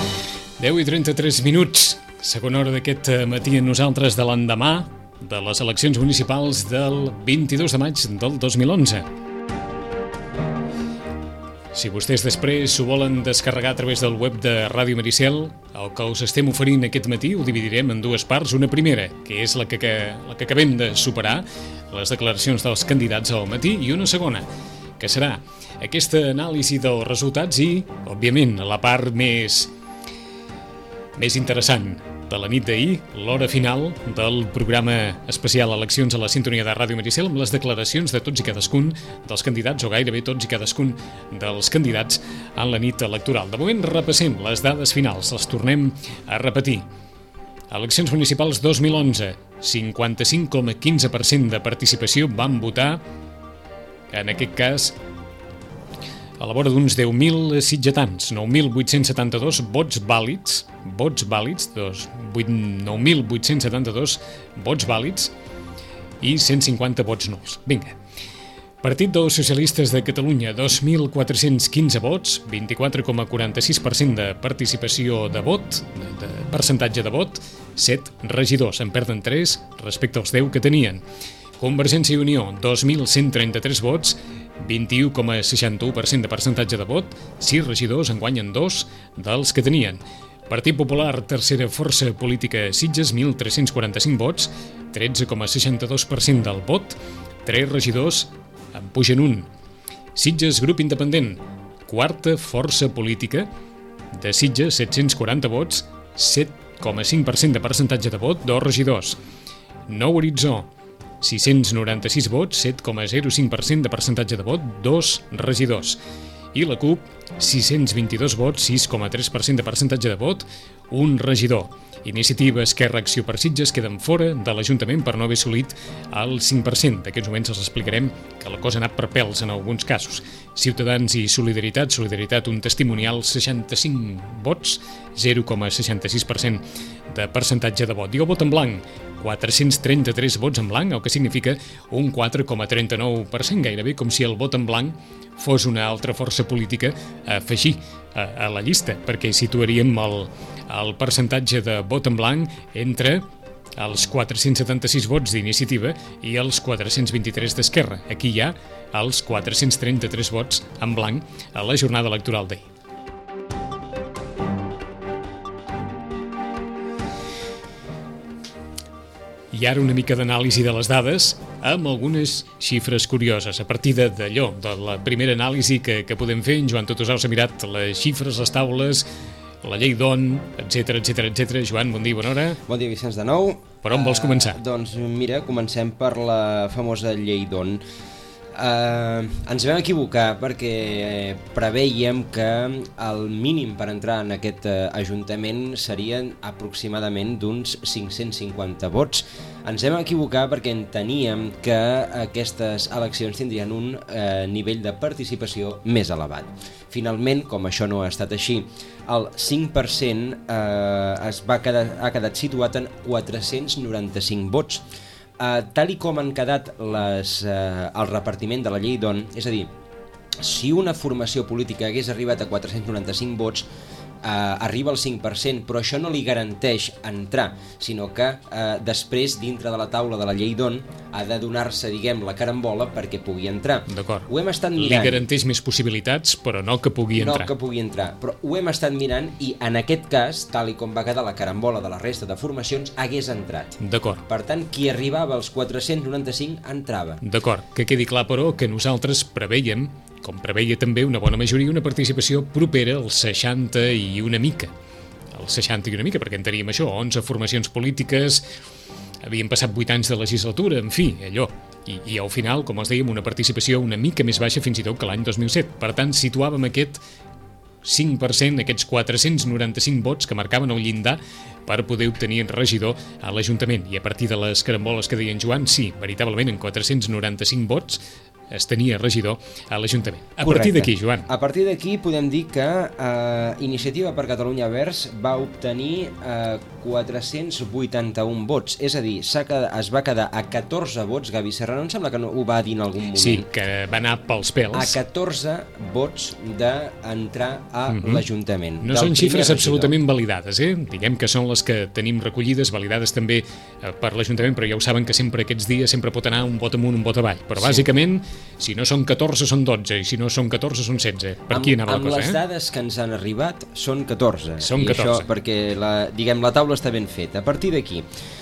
10:33, segona hora d'aquest matí amb nosaltres de l'endemà de les eleccions municipals del 22 de maig del 2011. Si vostès després s'ho volen descarregar a través del web de Ràdio Maricel, el que us estem oferint aquest matí ho dividirem en dues parts. Una primera, que és la que acabem de superar, les declaracions dels candidats al matí, i una segona, que serà aquesta anàlisi dels resultats i, òbviament, la part més interessant de la nit d'ahir, l'hora final del programa especial Eleccions a la sintonia de Ràdio Maricel, amb les declaracions de tots i cadascun dels candidats, o gairebé tots i cadascun dels candidats en la nit electoral. De moment repassem les dades finals, les tornem a repetir. Eleccions municipals 2011, 55,15% de participació van votar, en aquest cas, a la vora d'uns 10.000 sitgetans, 9.872 vots vàlids, 9.872 vots vàlids i 150 vots nuls. Vinga. Partit dels Socialistes de Catalunya, 2.415 vots, 24,46% de participació de vot, de percentatge de vot, 7 regidors, en perden 3 respecte als 10 que tenien. Convergència i Unió, 2.133 vots, 21,61% de percentatge de vot, 6 regidors, en guanyen 2 dels que tenien. Partit Popular, tercera força política Sitges, 1.345 vots, 13,62% del vot, 3 regidors, en pugen 1. Sitges, grup independent, quarta força política de Sitges, 740 vots, 7,5% de percentatge de vot, 2 regidors. Nou Horitzó, 696 vots, 7,05% de percentatge de vot, 2 regidors. I la CUP, 622 vots, 6,3% de percentatge de vot, 1 regidor. Iniciativa Esquerra Acció per Sitges queden fora de l'Ajuntament per no haver assolit el 5%. D'aquests moments els explicarem que la cosa ha anat per pèls en alguns casos. Ciutadans i Solidaritat, un testimonial, 65 vots, 0,66% de percentatge de vot. I el vot en blanc, 433 vots en blanc, el que significa un 4,39%, gairebé com si el vot en blanc fos una altra força política a afegir a la llista, perquè situaríem el percentatge de vot en blanc entre els 476 vots d'Iniciativa i els 423 d'Esquerra. Aquí hi ha els 433 vots en blanc a la jornada electoral d'ahir. I ara una mica d'anàlisi de les dades amb algunes xifres curioses. A partir d'allò, de la primera anàlisi que podem fer, en Joan Totosaus s'ha mirat les xifres, les taules, la llei d'ON, etc. Joan, bon dia, bona hora. Bon dia, Vicenç, de nou. Per on vols començar? Doncs mira, comencem per la famosa llei d'ON. Ens vam equivocar perquè preveiem que el mínim per entrar en aquest Ajuntament serien aproximadament d'uns 550 vots. Ens vam equivocar perquè enteníem que aquestes eleccions tindrien un nivell de participació més elevat. Finalment, com això no ha estat així, el 5% ha quedat situat en 495 vots. Tal i com han quedat el repartiment de la llei d'ON, és a dir, si una formació política hagués arribat a 495 vots, arriba al 5%, però això no li garanteix entrar, sinó que després, dintre de la taula de la llei d'ON, ha de donar-se, diguem, la carambola perquè pugui entrar. D'acord. Ho hem estat mirant. Li garanteix més possibilitats, però no que pugui entrar. No que pugui entrar, però ho hem estat mirant i en aquest cas, tal i com va quedar la carambola de la resta de formacions, hagués entrat. D'acord. Per tant, qui arribava als 495 entrava. D'acord, que quedi clar, però, que nosaltres preveiem, com preveia també una bona majoria, una participació propera al 60 i una mica. El 60 i una mica, perquè en teníem això, 11 formacions polítiques, havien passat 8 anys de legislatura, en fi, allò. I al final, com els dèiem, una participació una mica més baixa fins i tot que l'any 2007. Per tant, situàvem aquest 5%, aquests 495 vots que marcaven el llindar per poder obtenir regidor a l'Ajuntament. I a partir de les caramboles que deia en Joan, sí, veritablement, en 495 vots es tenia regidor a l'Ajuntament. A Correcte. partir d'aquí, Joan. A partir d'aquí podem dir que Iniciativa per Catalunya Verds va obtenir 481 vots, és a dir, es va quedar a 14 vots. Gavi Serrano, em sembla que no ho va dir en algun moment. Sí, que va anar pels pèls. A 14 vots d'entrar a l'Ajuntament. No són xifres absolutament validades, Diguem que són les que tenim recollides, validades també per l'Ajuntament, però ja ho saben que sempre aquests dies sempre pot anar un vot amunt, un vot avall. Però bàsicament, si no són 14 són 12, i si no són 14 són 16. Per aquí anava la cosa, Amb les dades que ens han arribat són 14. Són 14. I això perquè la taula està ben feta. A partir d'aquí,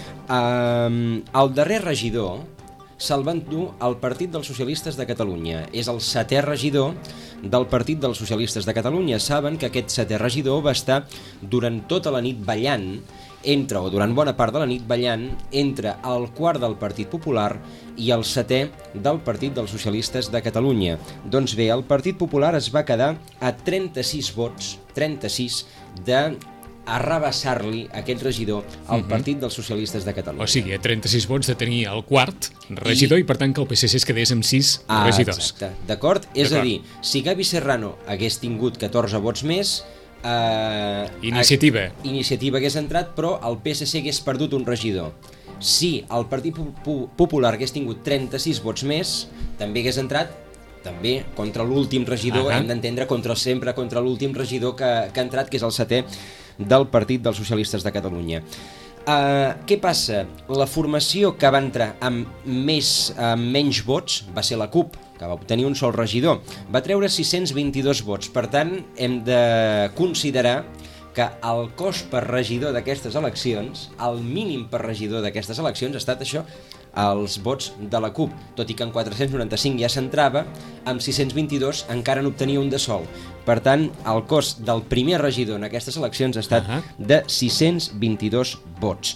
el darrer regidor se'l va endur el Partit dels Socialistes de Catalunya. És el 7è regidor del Partit dels Socialistes de Catalunya. Saben que aquest 7è regidor va estar durant tota la nit ballant durant bona part de la nit ballant entre el 4è del Partit Popular i el 7è del Partit dels Socialistes de Catalunya. Doncs bé, el Partit Popular es va quedar a 36 vots, 36 de arrabassar-li aquest regidor al Partit dels Socialistes de Catalunya. O sigui, a 36 vots de tenir el quart regidor i per tant que el PSC es quedés amb 6 regidors. Exacte, d'acord? És a dir, si Gavi Serrano hagués tingut 14 vots més, Iniciativa hagués entrat, però el PSC hagués perdut un regidor. Si el Partit Popular hagués tingut 36 vots més, també hagués entrat també contra l'últim regidor, hem d'entendre sempre contra l'últim regidor que ha entrat, que és el 7è del Partit dels Socialistes de Catalunya. Què passa? La formació que va entrar amb menys vots va ser la CUP, que va obtenir un sol regidor. Va treure 622 vots. Per tant, hem de considerar que el cost per regidor d'aquestes eleccions, el mínim per regidor d'aquestes eleccions, ha estat això, els vots de la CUP. Tot i que en 495 ja s'entrava, amb 622 encara n'obtenia un de sol. Per tant, el cost del primer regidor en aquestes eleccions ha estat de 622 vots.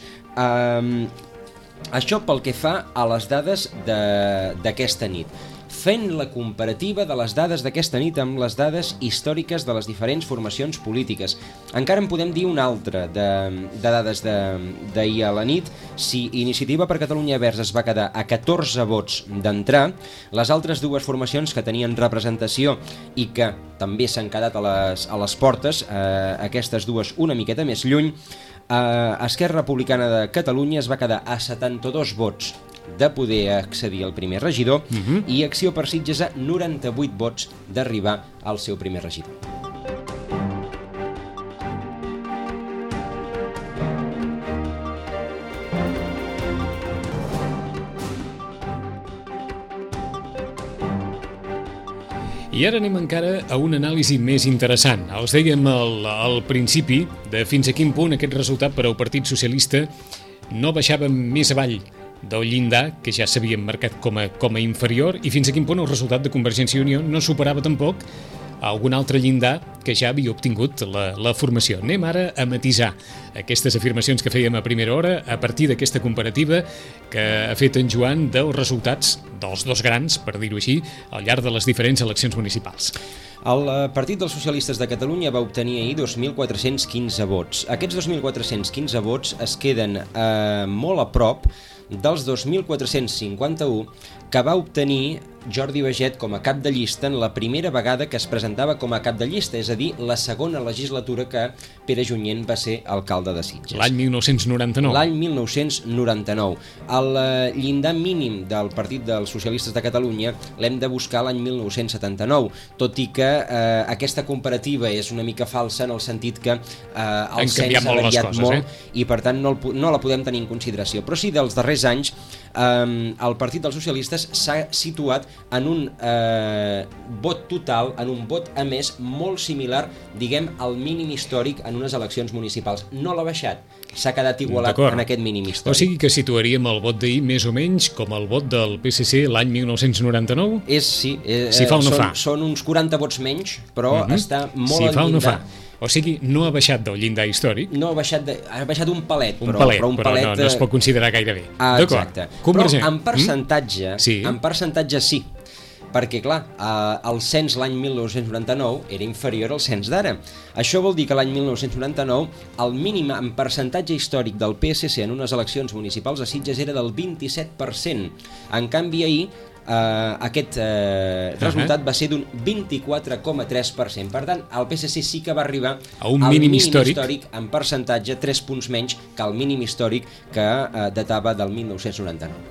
Això pel que fa a les dades d'aquesta nit. Fent la comparativa de les dades d'aquesta nit amb les dades històriques de les diferents formacions polítiques. Encara en podem dir una altra de dades d'ahir a la nit. Si Iniciativa per Catalunya Verds es va quedar a 14 vots d'entrar, les altres dues formacions que tenien representació i que també s'han quedat a les portes, aquestes dues una miqueta més lluny, Esquerra Republicana de Catalunya es va quedar a 72 vots de poder accedir al primer regidor i Acció per Sitges a 98 vots d'arribar al seu primer regidor. I ara anem encara a una anàlisi més interessant. Els dèiem al principi de fins a quin punt aquest resultat per al Partit Socialista no baixava més avall del llindar que ja s'havien marcat com a inferior i fins a quin punt el resultat de Convergència i Unió no superava tampoc algun altre llindar que ja havia obtingut la formació. Anem ara a matisar aquestes afirmacions que fèiem a primera hora a partir d'aquesta comparativa que ha fet en Joan dels resultats dels dos grans, per dir-ho així, al llarg de les diferents eleccions municipals. El Partit dels Socialistes de Catalunya va obtenir ahir 2.415 vots. Aquests 2.415 vots es queden molt a prop dels 2.451 que va obtenir Jordi Baget com a cap de llista en la primera vegada que es presentava com a cap de llista, és a dir, la segona legislatura que Pere Junyent va ser alcalde de Sitges. L'any 1999. L'any 1999. El llindar mínim del Partit dels Socialistes de Catalunya l'hem de buscar l'any 1979, tot i que aquesta comparativa és una mica falsa en el sentit que el cens ha variat molt i per tant no la podem tenir en consideració. Però sí, dels darrers anys el Partit dels Socialistes s'ha situat en un vot total, en un vot a més molt similar, diguem, al mínim històric en unes eleccions municipals. No l'ha baixat, s'ha quedat igualat en aquest mínim històric. O sigui que situaríem el vot d'ahir més o menys com el vot del PSC l'any 1999? Sí, si fa o no fa. Són uns 40 vots menys, però està molt al llindar. Si fa o no fa. O sigui, no ha baixat del llindar històric? No ha baixat un palet, però un palet no es pot considerar gaire bé. Exacte. Però en percentatge, sí, perquè clar, el cens l'any 1999 era inferior al cens d'ara. Això vol dir que l'any 1999 el mínim en percentatge històric del PSC en unes eleccions municipals a Sitges era del 27%. En canvi, ahir aquest resultat va ser d'un 24,3%. Per tant, el PSC sí que va arribar a un mínim històric en percentatge, 3 punts menys que el mínim històric que datava del 1999.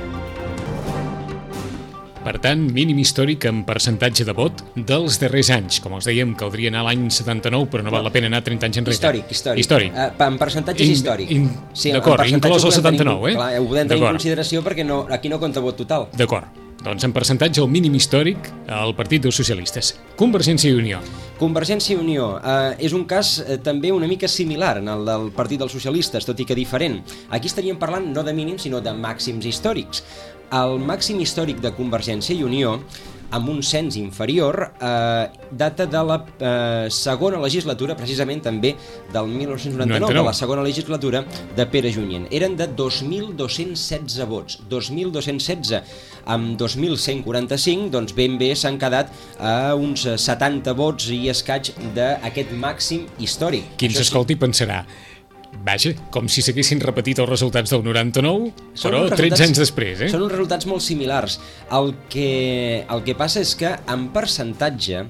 Per tant, mínim històric en percentatge de vot dels darrers anys. Com els dèiem, caldria anar a l'any 79, però no val la pena anar 30 anys enrere. Històric. En percentatges històric. D'acord, inclòs el 79, Clar, ho podem tenir en consideració perquè aquí no compta vot total. D'acord. Doncs en percentatge el mínim històric al Partit dels Socialistes. Convergència i Unió. Convergència i Unió és un cas també una mica similar en el del Partit dels Socialistes, tot i que diferent. Aquí estaríem parlant no de mínims, sinó de màxims històrics. El màxim històric de Convergència i Unió, amb un cens inferior, data de la segona legislatura, precisament també del 1999, de la segona legislatura de Pere Junyent. Eren de 2.216 vots. 2.216 amb 2.145, doncs ben bé s'han quedat a uns 70 vots i escaig d'aquest màxim històric. Qui ens escolti pensarà, vaja, com si s'haguessin repetit els resultats del 99, però 13 anys després. Són uns resultats molt similars. El que passa és que en percentatge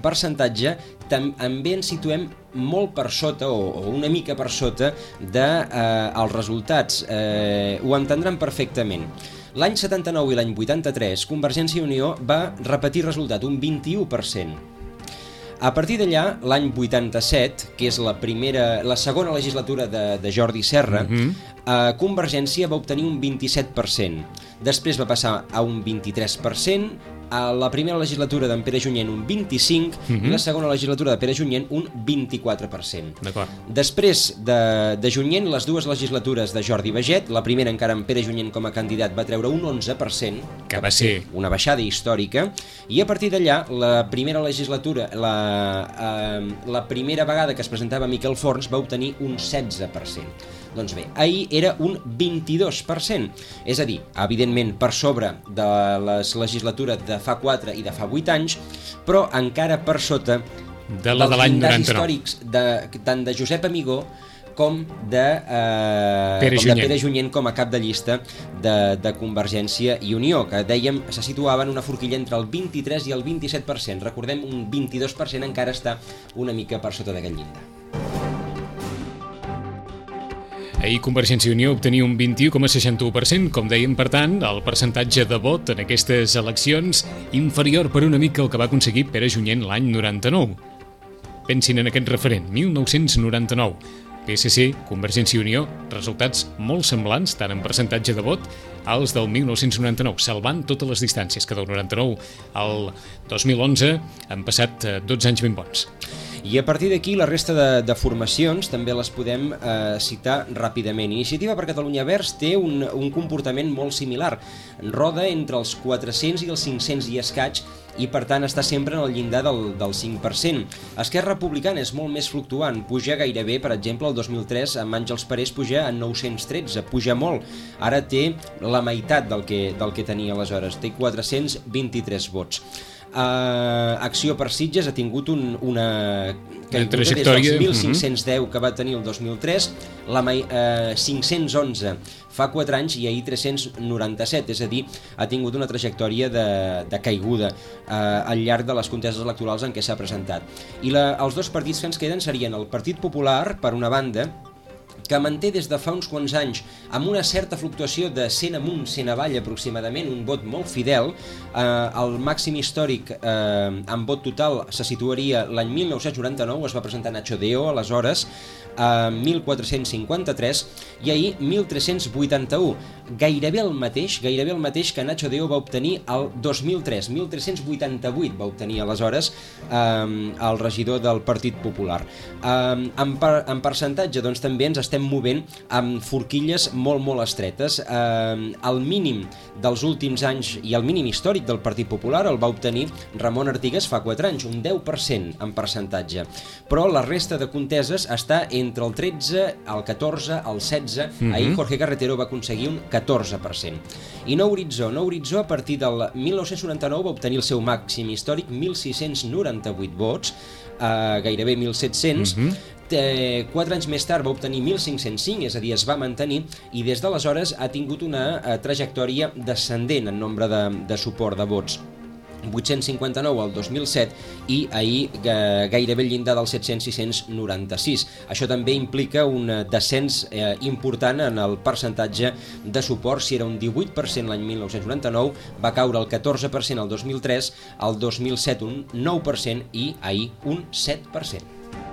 també ens situem molt per sota, o una mica per sota, dels resultats. Ho entendran perfectament. L'any 79 i l'any 83, Convergència i Unió va repetir resultat, un 21%. A partir d'allà, l'any 87, que és la segona legislatura de Jordi Serra, Convergència va obtenir un 27%. Després va passar a un 23%, a la primera legislatura d'en Pere Junyent un 25%, i la segona legislatura de Pere Junyent un 24%. Després de Junyent, les dues legislatures de Jordi Baget, la primera encara en Pere Junyent com a candidat va treure un 11%, que va ser una baixada històrica, i a partir d'allà, la primera legislatura, la primera vegada que es presentava Miquel Forns va obtenir un 16%. Doncs bé, ahir era un 22%, és a dir, evidentment per sobre de les legislatures de fa 4 i de fa 8 anys, però encara per sota de la de l'any 99. Històrics tant de Josep Amigó com de Pere Junyent com a cap de llista de Convergència i Unió, que dèiem se situava en una forquilla entre el 23 i el 27%. Recordem, un 22% encara està una mica per sota d'aquest llindar. Ahir Convergència i Unió obtenia un 21,61%, com dèiem, per tant, el percentatge de vot en aquestes eleccions inferior per una mica al que va aconseguir Pere Junyent l'any 99. Pensin en aquest referent, 1999. PSC, Convergència i Unió, resultats molt semblants, tant en percentatge de vot, als del 1999, salvant totes les distàncies, que del 99 al 2011 han passat 12 anys ben bons. I a partir d'aquí la resta de formacions també les podem citar ràpidament. Iniciativa per Catalunya Verds té un comportament molt similar. Roda entre els 400 i els 500 i escaig, i per tant està sempre en el llindar del 5%. Esquerra Republicana és molt més fluctuant, puja gairebé, per exemple, el 2003 amb Àngels Parés puja a 913, puja molt. Ara té la meitat del que tenia aleshores, té 423 vots. Acció per Sitges ha tingut una trajectòria des dels 1.510 que va tenir el 2003, 511 fa 4 anys i ahir 397, és a dir, ha tingut una trajectòria de caiguda al llarg de les conteses electorals en què s'ha presentat. I els dos partits que ens queden serien el Partit Popular, per una banda, que manté des de fa uns quants anys amb una certa fluctuació de 100 amunt, 100 avall aproximadament, un vot molt fidel. El màxim històric en vot total se situaria l'any 1999, es va presentar Nacho Deo aleshores, 1.453, i ahir 1.381, gairebé el mateix que Nacho Deo va obtenir el 2003, 1.388 va obtenir aleshores el regidor del Partit Popular. En percentatge, doncs, també ens estem movent amb forquilles molt estretes. El mínim dels últims anys i el mínim històric del Partit Popular el va obtenir Ramon Artigas fa 4 anys, un 10% en percentatge. Però la resta de conteses està entre el 13, el 14, el 16, ahir Jorge Carretero va aconseguir un 14%. I Nou Horitzó a partir del 1999 va obtenir el seu màxim històric, 1.698 vots, gairebé 1.700, 4 anys més tard va obtenir 1.505, és a dir, es va mantenir, i des d'aleshores ha tingut una trajectòria descendent en nombre de suport de vots. 859 al 2007 i ahir gairebé el llindar dels 700-696. Això també implica un descens important en el percentatge de suport. Si era un 18% l'any 1999, va caure el 14% el 2003, el 2007 un 9% i ahir un 7%.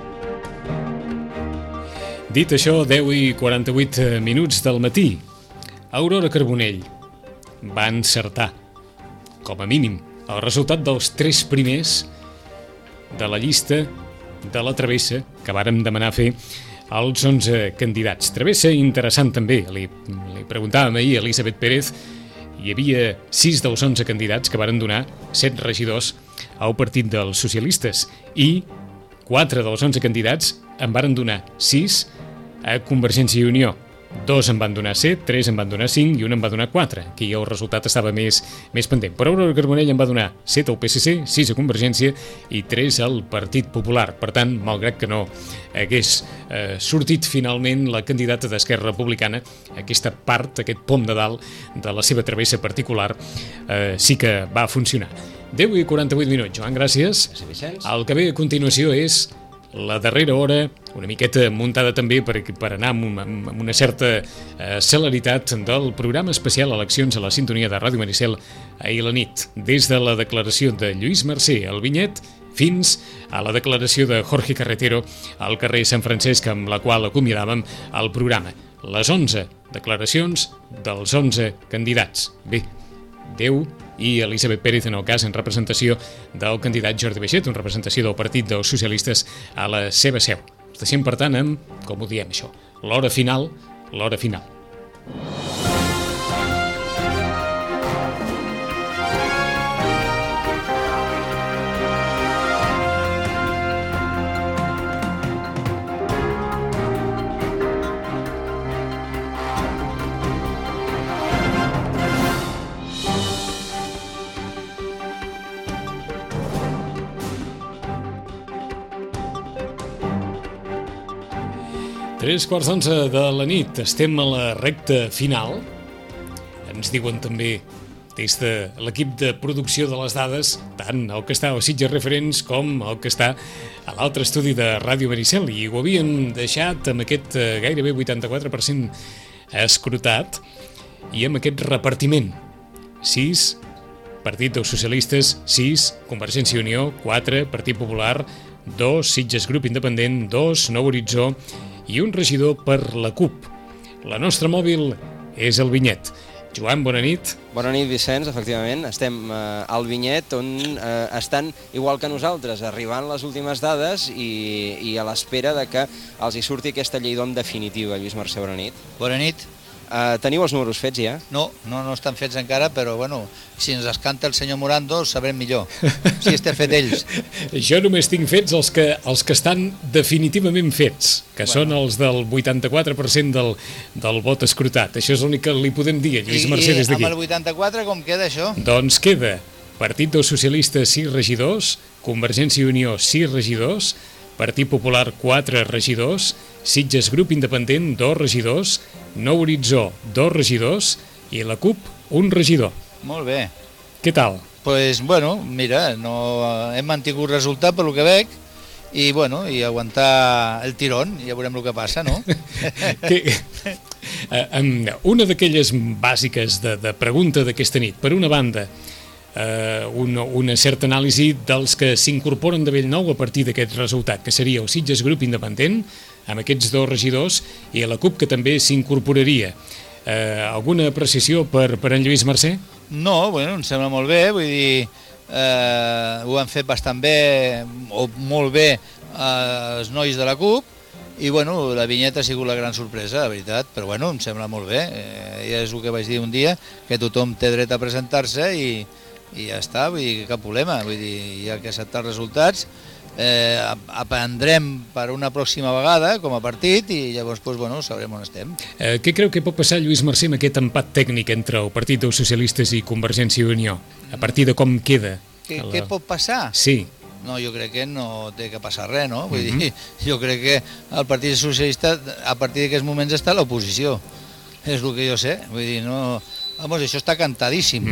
Dit això, 10:48 minuts del matí, Aurora Carbonell va encertar, com a mínim, el resultat dels 3 primers de la llista de la travessa que vàrem demanar fer als 11 candidats. Travessa interessant també, li preguntàvem ahir a Elisabet Pérez, hi havia 6 dels 11 candidats que varen donar 7 regidors al Partit dels Socialistes i 4 dels 11 candidats en varen donar 6 a Convergència i Unió. 2 en van donar 7, 3 en van donar 5 i 1 en va donar 4. Aquí el resultat estava més pendent. Però Aurora Carbonell en va donar 7 al PSC, 6 a Convergència i 3 al Partit Popular. Per tant, malgrat que no hagués sortit finalment la candidata d'Esquerra Republicana, aquesta part, aquest pom de dalt de la seva travessa particular, sí que va funcionar. 10:48 minuts. Joan, gràcies. Gràcies, Vicenç. El que ve a continuació és la darrera hora, una miqueta muntada també per anar amb una certa celeritat del programa especial Eleccions a la sintonia de Ràdio Maricel ahir a la nit. Des de la declaració de Lluís Mercè al Vinyet fins a la declaració de Jorge Carretero al carrer Sant Francesc, amb la qual acomiadàvem el programa. Les 11 declaracions dels 11 candidats. Bé, 10 i Elisabet Pérez, en el cas, en representació del candidat Jordi Baixet, en representació del Partit dels Socialistes a la seva seu. Ens deixem, per tant, amb, com ho diem això, l'hora final, l'hora final. Tres quarts d'11 de la nit, estem a la recta final. Ens diuen també des de l'equip de producció de les dades, tant el que està a Sitges Referents com el que està a l'altre estudi de Ràdio Maricel, i ho havien deixat amb aquest gairebé 84% escrutat i amb aquest repartiment. 6, Partit dels Socialistes, 6, Convergència i Unió, 4, Partit Popular, 2, Sitges Grup Independent, 2, Nou Horitzó, i un regidor per la CUP. La nostra mòbil és el Vinyet. Joan, bona nit. Bona nit, Vicenç, efectivament. Estem al Vinyet, on estan, igual que nosaltres, arribant les últimes dades i a l'espera de que els hi surti aquesta llei d'OM definitiva. Lluís Mercè, bona nit. Bona nit. Teniu els números fets ja? No estan fets encara, però bueno, si ens els canta el senyor Morando, sabrem millor, si està fet ells. Jo només tinc fets els que estan definitivament fets, que són els del 84% del vot escrutat. Això és l'únic que li podem dir a Lluís Mercè des d'aquí. I amb el 84 com queda això? Doncs queda Partit dels Socialistes 6 regidors, Convergència i Unió 6 regidors, Partit Popular 4 regidors, Sitges Grup Independent 2 regidors, Nou Horitzó 2 regidors i la CUP 1 regidor. Molt bé. Què tal? Pues bueno, mira, hem mantingut resultat per lo que veig i bueno, i aguantar el tirón, ja veurem el que passa, no? Una d'aquelles bàsiques de pregunta d'aquesta nit, per una banda, una certa anàlisi dels que s'incorporen de Bellnou a partir d'aquest resultat, que seria el Sitges Grup Independent, amb aquests 2 regidors, i la CUP, que també s'incorporaria. Alguna apreciació per en Lluís Mercè? No, bueno, em sembla molt bé, vull dir, ho han fet bastant bé, o molt bé, els nois de la CUP, i bueno, la Vinyeta ha sigut la gran sorpresa, la veritat, però bueno, em sembla molt bé. Ja és el que vaig dir un dia, que tothom té dret a presentar-se i ja està, vull dir, cap problema, vull dir, hi ha que acceptar els resultats, aprendrem per una pròxima vegada com a partit i llavors doncs, bueno, sabrem on estem. Què creu que pot passar, Lluís Mercè, amb aquest empat tècnic entre el Partit dels Socialistes i Convergència i Unió? A partir de com queda? Què pot passar? Sí. no, jo crec que no té que passar res, no? Vull dir, jo crec que el Partit Socialista a partir d'aquests moments està a l'oposició, és el que jo sé, vull dir, no... Vamos, això està cantadíssim.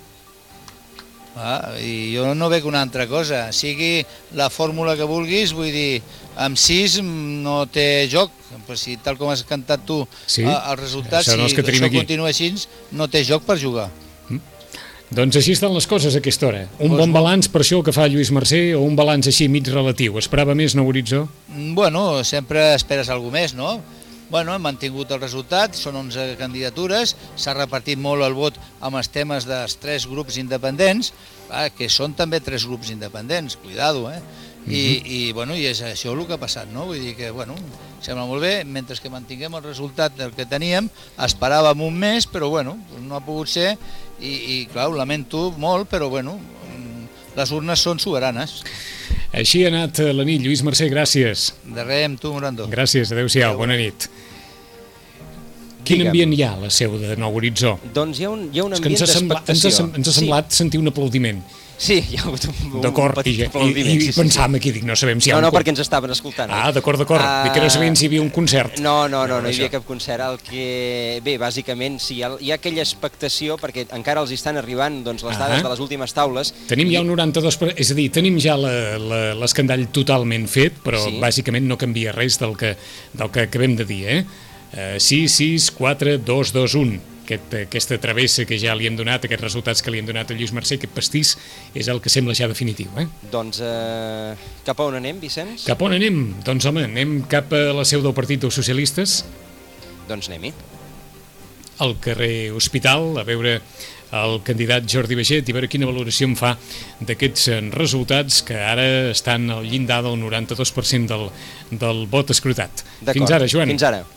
I jo no veig una altra cosa, sigui la fórmula que vulguis, vull dir, amb 6 no té joc, si tal com has cantat tu el resultat, si això continua així, no té joc per jugar. Doncs així estan les coses a aquesta hora. Un bon balanç per això que fa Lluís Mercè o un balanç així mig relatiu? Esperava més, no, Horitzó? Bueno, sempre esperes alguna més, no? Bueno, hem mantingut el resultat, són 11 candidatures, s'ha repartit molt el vot amb els temes dels 3 grups independents, que són també 3 grups independents, cuidado, I és això el que ha passat, no? Vull dir que, sembla molt bé, mentre que mantinguem el resultat del que teníem, esperàvem un mes, però no ha pogut ser, i clar, ho lamento molt, però les urnes són soberanes. Així ha anat la nit. Lluís Mercè, gràcies. De res, amb tu, Morando. Gràcies, adeu-siau, bona nit. Quin ambient hi ha a la seu de Nou Horitzó? Doncs hi ha un ambient d'expectació. Ens ha semblat sentir un aplaudiment. Sí, hi ha hagut un petit aplaudiment. I pensàvem aquí, dic, no sabem si hi ha... No, perquè ens estaven escoltant. D'acord. Dic que no sabien si hi havia un concert. No hi havia cap concert. Bé, bàsicament, sí, hi ha aquella expectació, perquè encara els estan arribant les dades de les últimes taules. Tenim ja el 92%, és a dir, tenim ja l'escandall totalment fet, però bàsicament no canvia res del que acabem de dir, 6, 6, 4, 2, 2, 1. Aquesta travessa que ja li hem donat, aquests resultats que li hem donat a Lluís Mercè, aquest pastís, és el que sembla ja definitiu. Doncs cap a on anem, Vicenç? Cap a on anem? Doncs home, anem cap a la seu del Partit dels Socialistes. Doncs anem-hi. Al carrer Hospital, a veure el candidat Jordi Baiget i veure quina valoració en fa d'aquests resultats que ara estan al llindar del 92% del vot escrutat. Fins ara, Joan. Fins ara.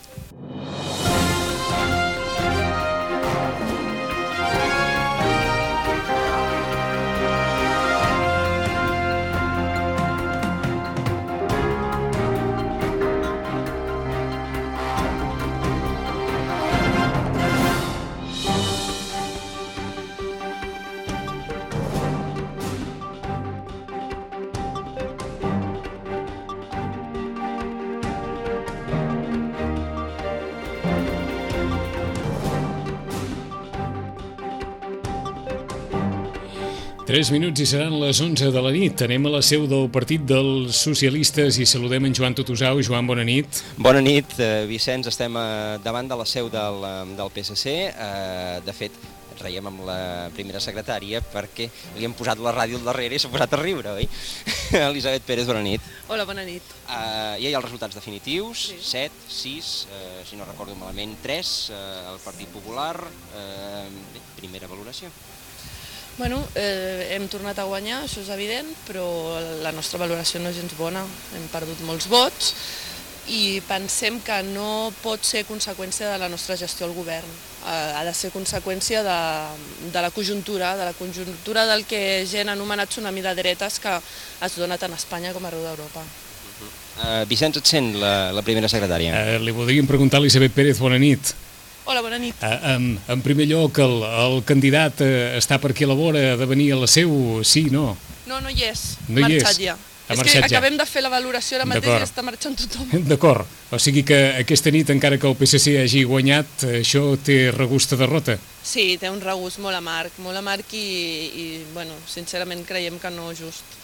Tres minuts i seran les 11 de la nit. Anem a la seu del Partit dels Socialistes i saludem en Joan Tutosau. Joan, bona nit. Bona nit, Vicenç. Estem davant de la seu del PSC. De fet, ens reiem amb la primera secretària perquè li hem posat la ràdio al darrere i s'ha posat a riure, oi? Elisabet Pérez, bona nit. Hola, bona nit. Ja hi ha els resultats definitius, 7, 6, si no recordo malament, 3, el Partit Popular. Primera valoració. Bueno, hem tornat a guanyar, això és evident, però la nostra valoració no és gens bona. Hem perdut molts vots i pensem que no pot ser conseqüència de la nostra gestió al govern. Ha de ser conseqüència de la conjuntura del que gent ha anomenat tsunami de dretes que es dona tant a Espanya com arreu d'Europa. Vicenç, et sent la primera secretària? Li voldríem preguntar a Elisabet Pérez, bona nit. Hola, bona nit. En primer lloc, el candidat està per aquí a la vora, ha de venir a la seu, sí, no? No hi és, no hi marxat ja. És que acabem de fer la valoració ara mateix i està marxant tothom. D'acord, o sigui que aquesta nit, encara que el PSC hagi guanyat, això té regust de derrota? Sí, té un regust molt amarg i sincerament creiem que no just.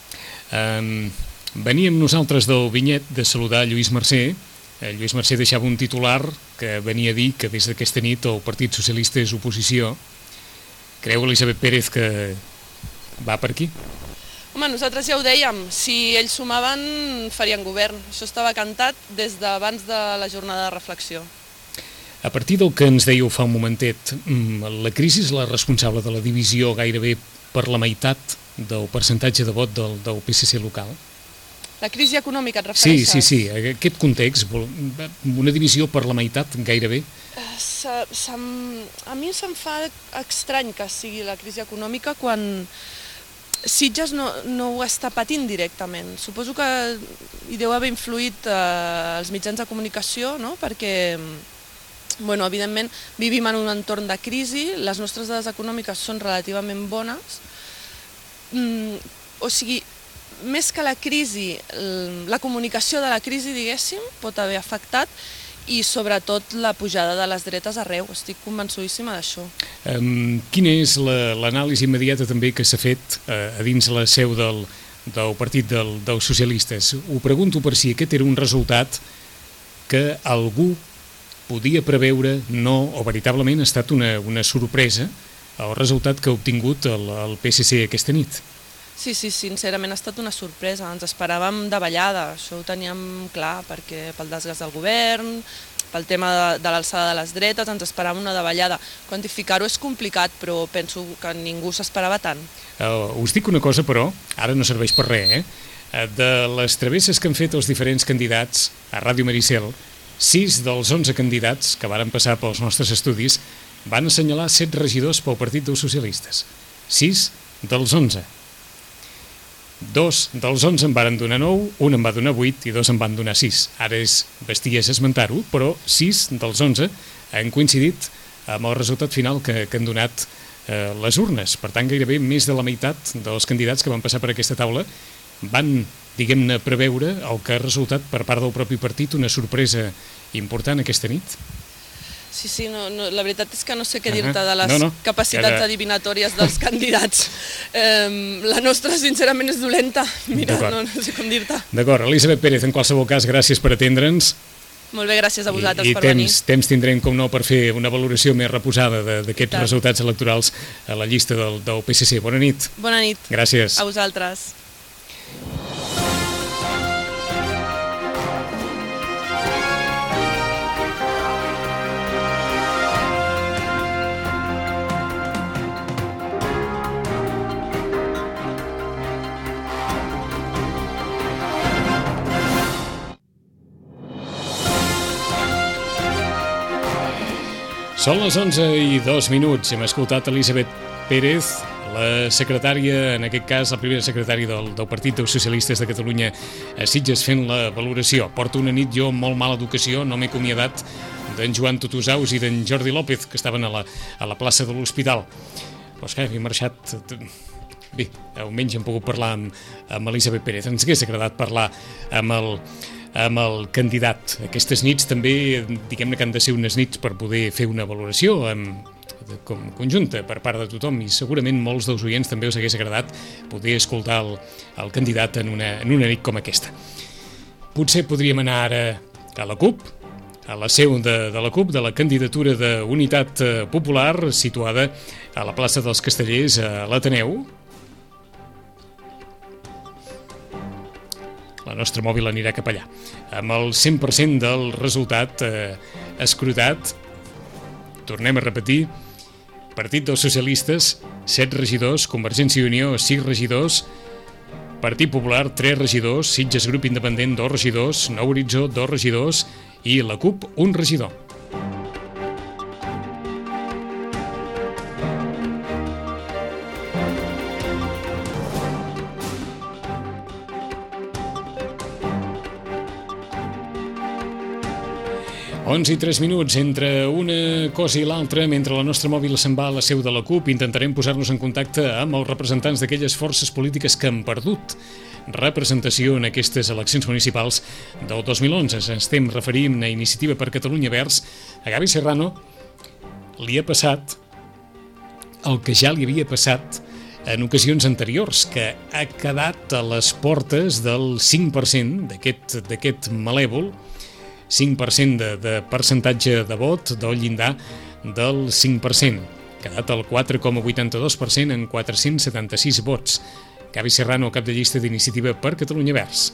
Veníem nosaltres del Vinyet de saludar Lluís Mercè. Lluís Mercè deixava un titular que venia a dir que des d'aquesta nit el Partit Socialista és oposició. Creu Elisabet Pérez que va per aquí? Home, nosaltres ja ho dèiem, si ells sumaven farien govern. Això estava cantat des d'abans de la jornada de reflexió. A partir del que ens dèieu fa un momentet, la crisi és la responsable de la divisió gairebé per la meitat del percentatge de vot del PSC local? La crisi econòmica et refereixes? Sí, aquest context, una divisió per la meitat gairebé? A mi se'm fa estrany que sigui la crisi econòmica quan Sitges no ho està patint directament. Suposo que hi deu haver influït els mitjans de comunicació, no? Perquè, evidentment, vivim en un entorn de crisi, les nostres dades econòmiques són relativament bones, o sigui, més que la crisi, la comunicació de la crisi, diguéssim, pot haver afectat, i sobretot la pujada de les dretes arreu. Estic convençudíssima d'això. Quina és l'anàlisi immediata també que s'ha fet a dins la seu del partit dels socialistes? Ho pregunto per si aquest era un resultat que algú podia preveure, o veritablement ha estat una sorpresa el resultat que ha obtingut el PSC aquesta nit. Sí, sincerament ha estat una sorpresa. Ens esperàvem davallada, això ho teníem clar, perquè pel desgast del govern, pel tema de l'alçada de les dretes, ens esperàvem una davallada. Quantificar-ho és complicat, però penso que ningú s'esperava tant. Us dic una cosa, però, ara no serveix per res, de les travesses que han fet els diferents candidats a Ràdio Maricel, 6 dels 11 candidats que varen passar pels nostres estudis van assenyalar 7 regidors pel Partit dels Socialistes. 6 dels 11. 2 dels 11 en varen donar 9, un en va donar 8 i 2 en van donar 6. Ara és bestiesa esmentar-ho, però 6 dels 11 han coincidit amb el resultat final que han donat les urnes. Per tant, gairebé més de la meitat dels candidats que van passar per aquesta taula van, diguem-ne, preveure el que ha resultat per part del propi partit una sorpresa important aquesta nit. Sí, la veritat és que no sé què dir-te de les capacitats adivinatòries dels candidats. La nostra, sincerament, és dolenta. Mira, no sé com dir-te. D'acord, Elisabet Pérez, en qualsevol cas, gràcies per atendre'ns. Molt bé, gràcies a vosaltres per venir. I temps tindrem, com no, per fer una valoració més reposada d'aquests resultats electorals a la llista del PSC. Bona nit. Bona nit. Gràcies. A vosaltres. Són les 11:02. Hem escoltat Elisabet Pérez, la secretària, en aquest cas la primera secretària del Partit dels Socialistes de Catalunya a Sitges, fent la valoració. Porto una nit jo amb molt mala educació, no m'he acomiadat d'en Joan Tutusaus i d'en Jordi López, que estaven a la plaça de l'Hospital. Però és que he marxat... Bé, almenys hem pogut parlar amb Elisabet Pérez. Ens hagués agradat parlar amb el candidat. Aquestes nits també, diguem-ne que han de ser unes nits per poder fer una valoració conjunta per part de tothom, i segurament molts dels oients també us hagués agradat poder escoltar el candidat en una nit com aquesta. Potser podríem anar ara a la CUP, a la seu de la CUP, de la candidatura d'Unitat Popular, situada a la plaça dels Castellers, a l'Ateneu. La nostra mòbil anirà cap allà. Amb el 100% del resultat escrutat, tornem a repetir, Partit dels Socialistes, 7 regidors, Convergència i Unió, 6 regidors, Partit Popular, 3 regidors, Sitges Grup Independent, 2 regidors, Nou Horitzó, 2 regidors i la CUP, 1 regidor. Onze i 3 minuts, entre una cosa i l'altra, mentre la nostra mòbil se'n va a la seu de la CUP, intentarem posar-nos en contacte amb els representants d'aquelles forces polítiques que han perdut representació en aquestes eleccions municipals del 2011. Ens estem referint a Iniciativa per Catalunya Verds. A Gavi Serrano li ha passat el que ja li havia passat en ocasions anteriors, que ha quedat a les portes del 5% d'aquest malèvol, 5% de percentatge de vot del llindar del 5%. Ha quedat al 4,82% en 476 vots. Gavi Serrano, cap de llista d'Iniciativa per Catalunya Verds.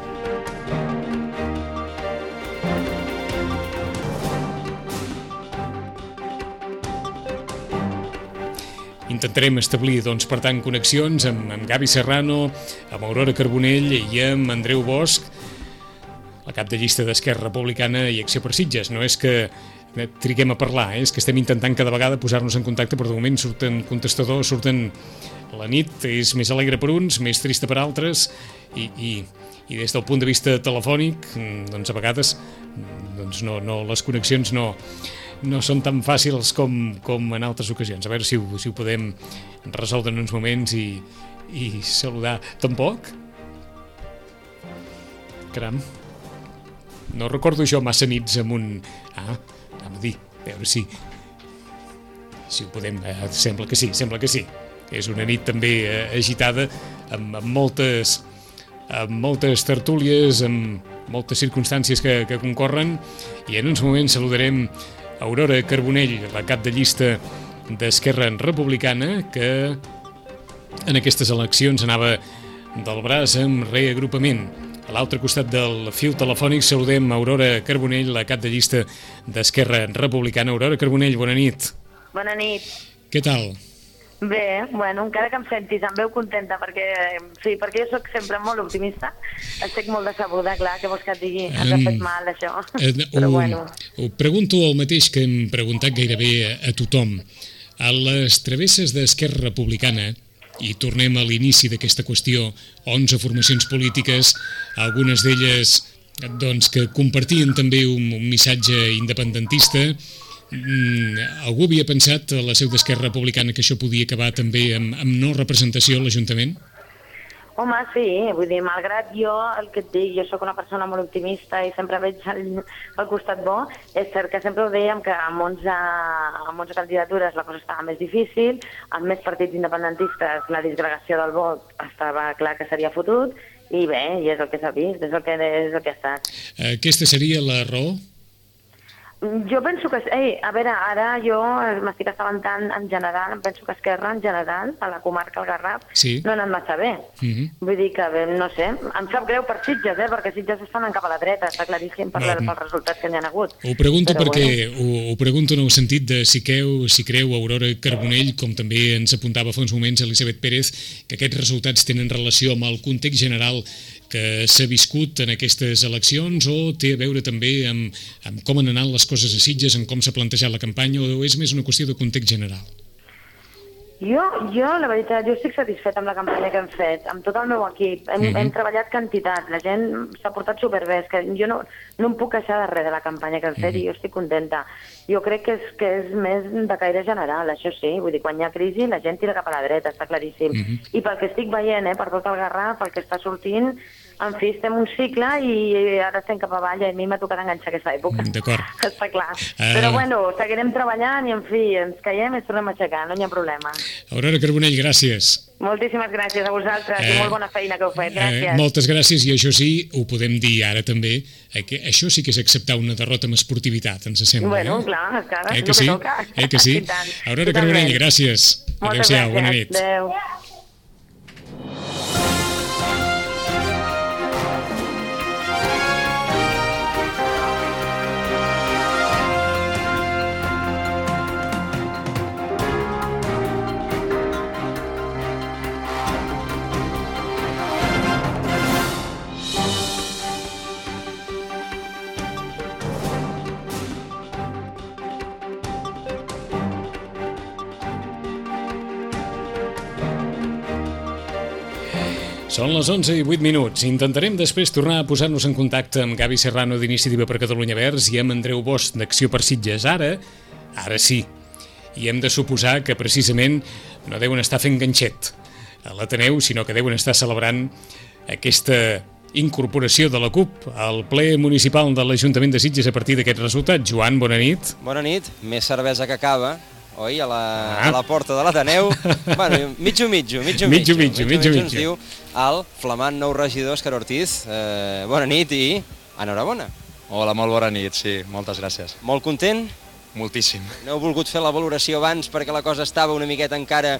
Intentarem establir, doncs, per tant, connexions amb Gavi Serrano, amb Aurora Carbonell i amb Andreu Bosch, la cap de llista d'Esquerra Republicana i Acció per Sitges. No és que triguem a parlar, és que estem intentant cada vegada posar-nos en contacte, però de moment surten contestadors, la nit és més alegre per uns, més trista per altres, i des del punt de vista telefònic, doncs a vegades les connexions no són tan fàcils com en altres ocasions. A veure si ho podem resoldre en uns moments i saludar. Tampoc? Caram. No recordo jo massa nits amb un... anem a dir, a veure si ho podem... sembla que sí. És una nit també agitada, amb moltes tertúlies, amb moltes circumstàncies que concorren, i en uns moments saludarem Aurora Carbonell, la cap de llista d'Esquerra Republicana, que en aquestes eleccions anava del braç amb reagrupament. A l'altre costat del fil telefònic saludem Aurora Carbonell, la cap de llista d'Esquerra Republicana. Aurora Carbonell, bona nit. Bona nit. Què tal? Bé, bueno, encara que em sentis, em veu contenta, perquè jo sóc sempre molt optimista. Estic molt decebuda, clar, què vols que et digui? Ens ha fet mal, això. Però bueno. Ho pregunto el mateix que hem preguntat gairebé a tothom. A les travesses d'Esquerra Republicana, i tornem a l'inici d'aquesta qüestió, 11 formacions polítiques, algunes d'elles doncs, que compartien també un missatge independentista. Algú havia pensat a la seu d'Esquerra Republicana que això podia acabar també amb no representació a l'Ajuntament? Home, sí, vull dir, malgrat jo, el que et dic, jo sóc una persona molt optimista i sempre veig el costat bo, és cert que sempre ho dèiem que amb 11 candidatures la cosa estava més difícil, amb més partits independentistes la disgregació del vot estava clar que seria fotut, i bé, i és el que s'ha vist, és el que ha estat. Aquesta seria la raó? Jo penso que... a veure, ara jo m'estic assabentant en general, em penso que Esquerra en general, a la comarca del Garraf, no ha anat massa bé. Vull dir que, no sé, em sap greu per Sitges, perquè Sitges estan en cap a la dreta, està claríssim pels resultats que n'hi ha hagut. Ho pregunto perquè ho pregunto en el sentit de si creu Aurora Carbonell, com també ens apuntava fa uns moments Elisabet Pérez, que aquests resultats tenen relació amb el context general que s'ha viscut en aquestes eleccions, o té a veure també amb com han anat les coses a Sitges, en com s'ha plantejat la campanya, o és més una qüestió de context general? Jo, la veritat, jo estic satisfeta amb la campanya que hem fet, amb tot el meu equip. Hem treballat quantitat, la gent s'ha portat superbé, és que jo no em puc queixar de res de la campanya que hem fet i jo estic contenta. Jo crec que és més de caire general, això sí, vull dir, quan hi ha crisi la gent tira cap a la dreta, està claríssim. I pel que estic veient, per tot el Garraf, pel que està sortint, en fi, estem un cicle i ara estem cap avall i a mi m'ha tocat enganxar aquesta època. D'acord. Està clar. Però bueno, seguirem treballant i en fi, ens caiem i ens tornem a aixecar, no hi ha problema. Aurora Carbonell, gràcies. Moltíssimes gràcies a vosaltres i molt bona feina que heu fet. Gràcies. Moltes gràcies, i això sí, ho podem dir ara també, que això sí que és acceptar una derrota amb esportivitat, ens sembla. Bueno, clar, és que que sí? toca. Que sí? Aurora Carbonell, gràcies. Adéu-siau, bona nit. Adéu. Són les 11:08. Intentarem després tornar a posar-nos en contacte amb Gavi Serrano d'Iniciativa per Catalunya Verds i amb Andreu Bosch d'Acció per Sitges. Ara sí. I hem de suposar que precisament no deuen estar fent ganxet a l'Ateneu, sinó que deuen estar celebrant aquesta incorporació de la CUP al ple municipal de l'Ajuntament de Sitges a partir d'aquest resultat. Joan, bona nit. Bona nit. Més cervesa que cava, oi? A la porta de l'Ateneu. Bueno, mitjo. Ens diu el flamant nou regidor Òscar Ortiz. Bona nit i enhorabona. Hola, molt bona nit, sí, moltes gràcies. Molt content? Moltíssim. No heu volgut fer la valoració abans perquè la cosa estava una miqueta encara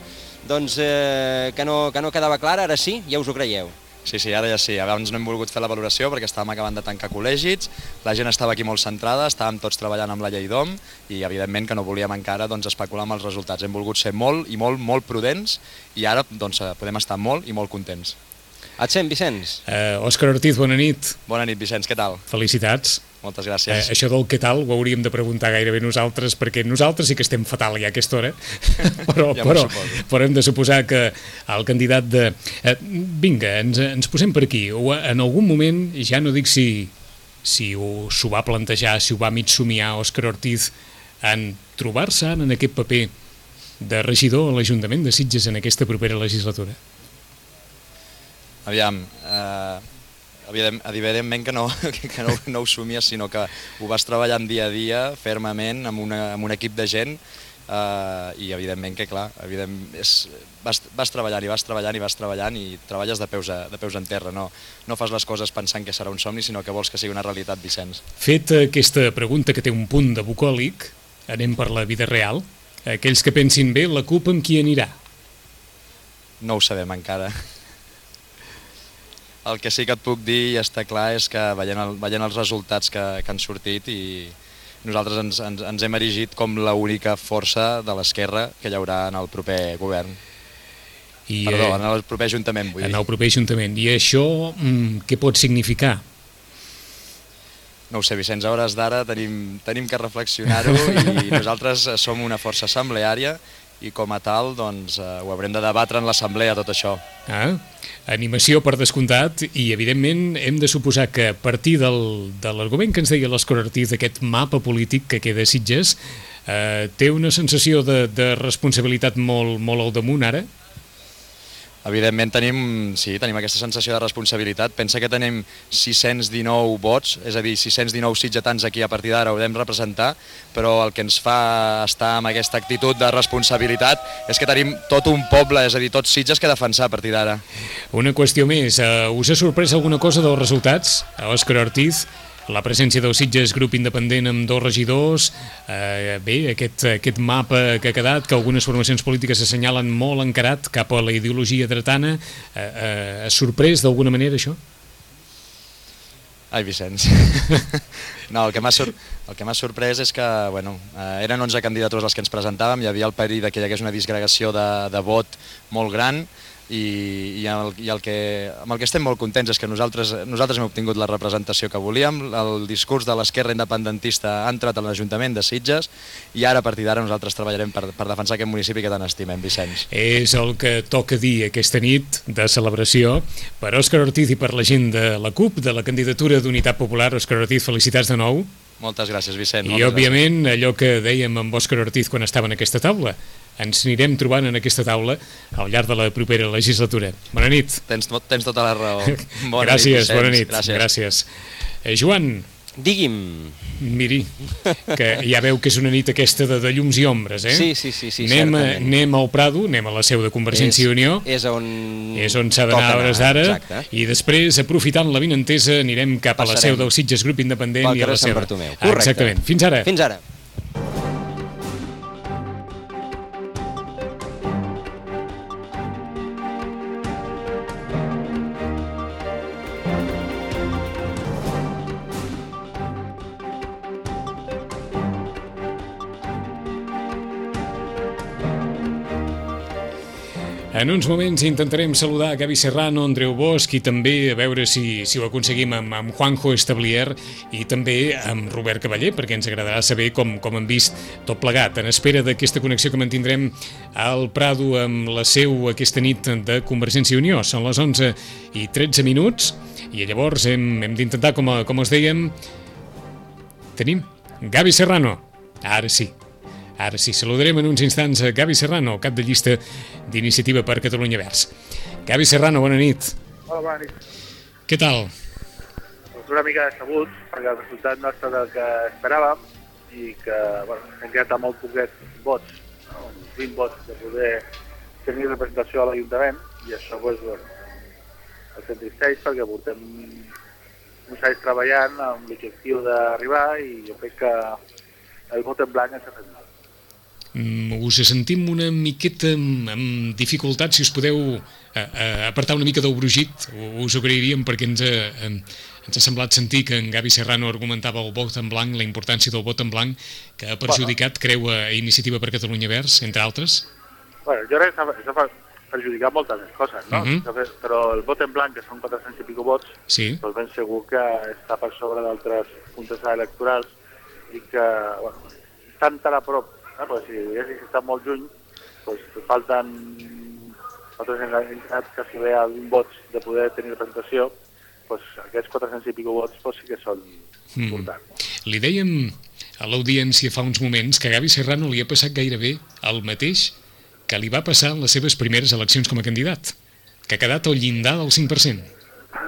que no quedava clara, ara sí? Ja us ho creieu? Sí, ara ja sí. Abans no hem volgut fer la valoració perquè estàvem acabant de tancar col·legis, la gent estava aquí molt centrada, estàvem tots treballant amb la llei d'OM i evidentment que no volíem encara especular amb els resultats. Hem volgut ser molt prudents i ara podem estar molt i molt contents. Et sent, Vicenç? Òscar Ortiz, bona nit. Bona nit, Vicenç, què tal? Felicitats. Moltes gràcies. Això del què tal ho hauríem de preguntar gairebé nosaltres, perquè nosaltres sí que estem fatal ja a aquesta hora, però hem de suposar que el candidat de... Vinga, ens posem per aquí. En algun moment, ja no dic si s'ho va plantejar, si ho va mig somiar Òscar Ortiz, en trobar-se en aquest paper de regidor a l'Ajuntament de Sitges en aquesta propera legislatura. Aviam, evidentment que no ho somies, sinó que ho vas treballant dia a dia, fermament, amb un equip de gent, i evidentment que, clar, vas treballant i treballes de peus en terra. No fas les coses pensant que serà un somni, sinó que vols que sigui una realitat, Vicenç. Fet aquesta pregunta que té un punt de bucòlic, anem per la vida real. Aquells que pensin bé, la CUP amb qui anirà? No ho sabem encara. El que sí que et puc dir i està clar és que veient els resultats que han sortit, i nosaltres ens hem erigit com l'única força de l'esquerra que hi haurà en el proper govern. Perdó, en el proper ajuntament, vull dir. En el proper ajuntament. I això què pot significar? No ho sé, Vicenç, a hores d'ara tenim que reflexionar-ho, i nosaltres som una força assembleària i com a tal doncs, ho haurem de debatre en l'assemblea, tot això. Animació per descomptat, i evidentment hem de suposar que a partir de l'argument que ens deia l'Òscar Ortiz, d'aquest mapa polític que queda a Sitges, té una sensació de responsabilitat molt al damunt ara? Evidentment tenim aquesta sensació de responsabilitat. Pensa que tenim 619 vots, és a dir, 619 sitgetans aquí a partir d'ara ho hem representar, però el que ens fa estar amb aquesta actitud de responsabilitat és que tenim tot un poble, és a dir, tots Sitges que defensar a partir d'ara. Una qüestió més, us ha sorprès alguna cosa dels resultats, Òscar Ortiz? La presència del Sitges grup independent amb 2 regidors, bé, aquest mapa que ha quedat, que algunes formacions polítiques assenyalen molt encarat cap a la ideologia dretana, ha sorprès d'alguna manera això? Ai, Vicenç. No, el que m'ha sorprès és que, bueno, eren 11 candidatures les que ens presentàvem, hi havia el perill que hi hagués una disgregació de vot molt gran, i amb el que estem molt contents és que nosaltres hem obtingut la representació que volíem, el discurs de l'esquerra independentista ha entrat a l'Ajuntament de Sitges, i ara a partir d'ara nosaltres treballarem per defensar aquest municipi que tant estimem, Vicenç. És el que toca dir aquesta nit de celebració per Òscar Ortiz i per la gent de la CUP, de la candidatura d'Unitat Popular. Òscar Ortiz, felicitats de nou. Moltes gràcies, Vicent. I òbviament allò que dèiem amb Òscar Ortiz quan estava en aquesta taula, ens anirem trobant en aquesta taula al llarg de la propera legislatura. Bona nit. Tens tota la raó. Gràcies, bona nit. Gràcies. Joan. Digui'm. Miri, que ja veu que és una nit aquesta de llums i ombres, eh? Sí, Anem al Prado, anem a la seu de Convergència i Unió. És on s'ha d'anar a hores d'ara. I després, aprofitant la vinentesa, anirem cap a la seu del Sitges Grup Independent i a la seva. Exactament. Fins ara. Fins ara. En uns moments intentarem saludar Gavi Serrano, Andreu Bosch i també a veure si ho aconseguim amb Juanjo Establier i també amb Robert Cavaller, perquè ens agradarà saber com han vist tot plegat, en espera d'aquesta connexió que mantindrem al Prado amb la seu aquesta nit de Convergència i Unió. Són les 11:13 i llavors hem d'intentar, com us dèiem, tenim Gavi Serrano. Ara sí, saludarem en uns instants a Gavi Serrano, cap de llista d'Iniciativa per Catalunya Verds. Gavi Serrano, bona nit. Hola, bona nit. Què tal? Doncs una mica decebut, perquè el resultat no ha estat el que esperàvem i que, bueno, hem quedat a molt poquets vots, no? Uns 20 vots de poder tenir representació a l'Ajuntament, i això, doncs, bueno, ens entristeix perquè portem uns anys treballant amb l'objectiu d'arribar, i jo crec que el vot en blanc ens ha fet mal. Us sentim una miqueta amb dificultat, si us podeu apartar una mica del brugit, us ho agrairíem, perquè ens ha semblat sentir que en Gavi Serrano argumentava el vot en blanc, la importància del vot en blanc, que ha perjudicat, creu, a Iniciativa per Catalunya Verds, entre altres. Bueno, jo crec que s'ha perjudicat moltes més coses, no? Però el vot en blanc, que són 400 i pico vots, doncs ben segur que està per sobre d'altres puntes electorals i que, bueno, estan tan a prop, però si haguessis estat molt lluny, doncs falten altres entitats que si ve a 20 vots de poder tenir representació, doncs aquests 400 i pico vots sí que són importants. Li dèiem a l'audiència fa uns moments que a Gavi Serrano li ha passat gairebé el mateix que li va passar en les seves primeres eleccions com a candidat, que ha quedat al llindar del 5%.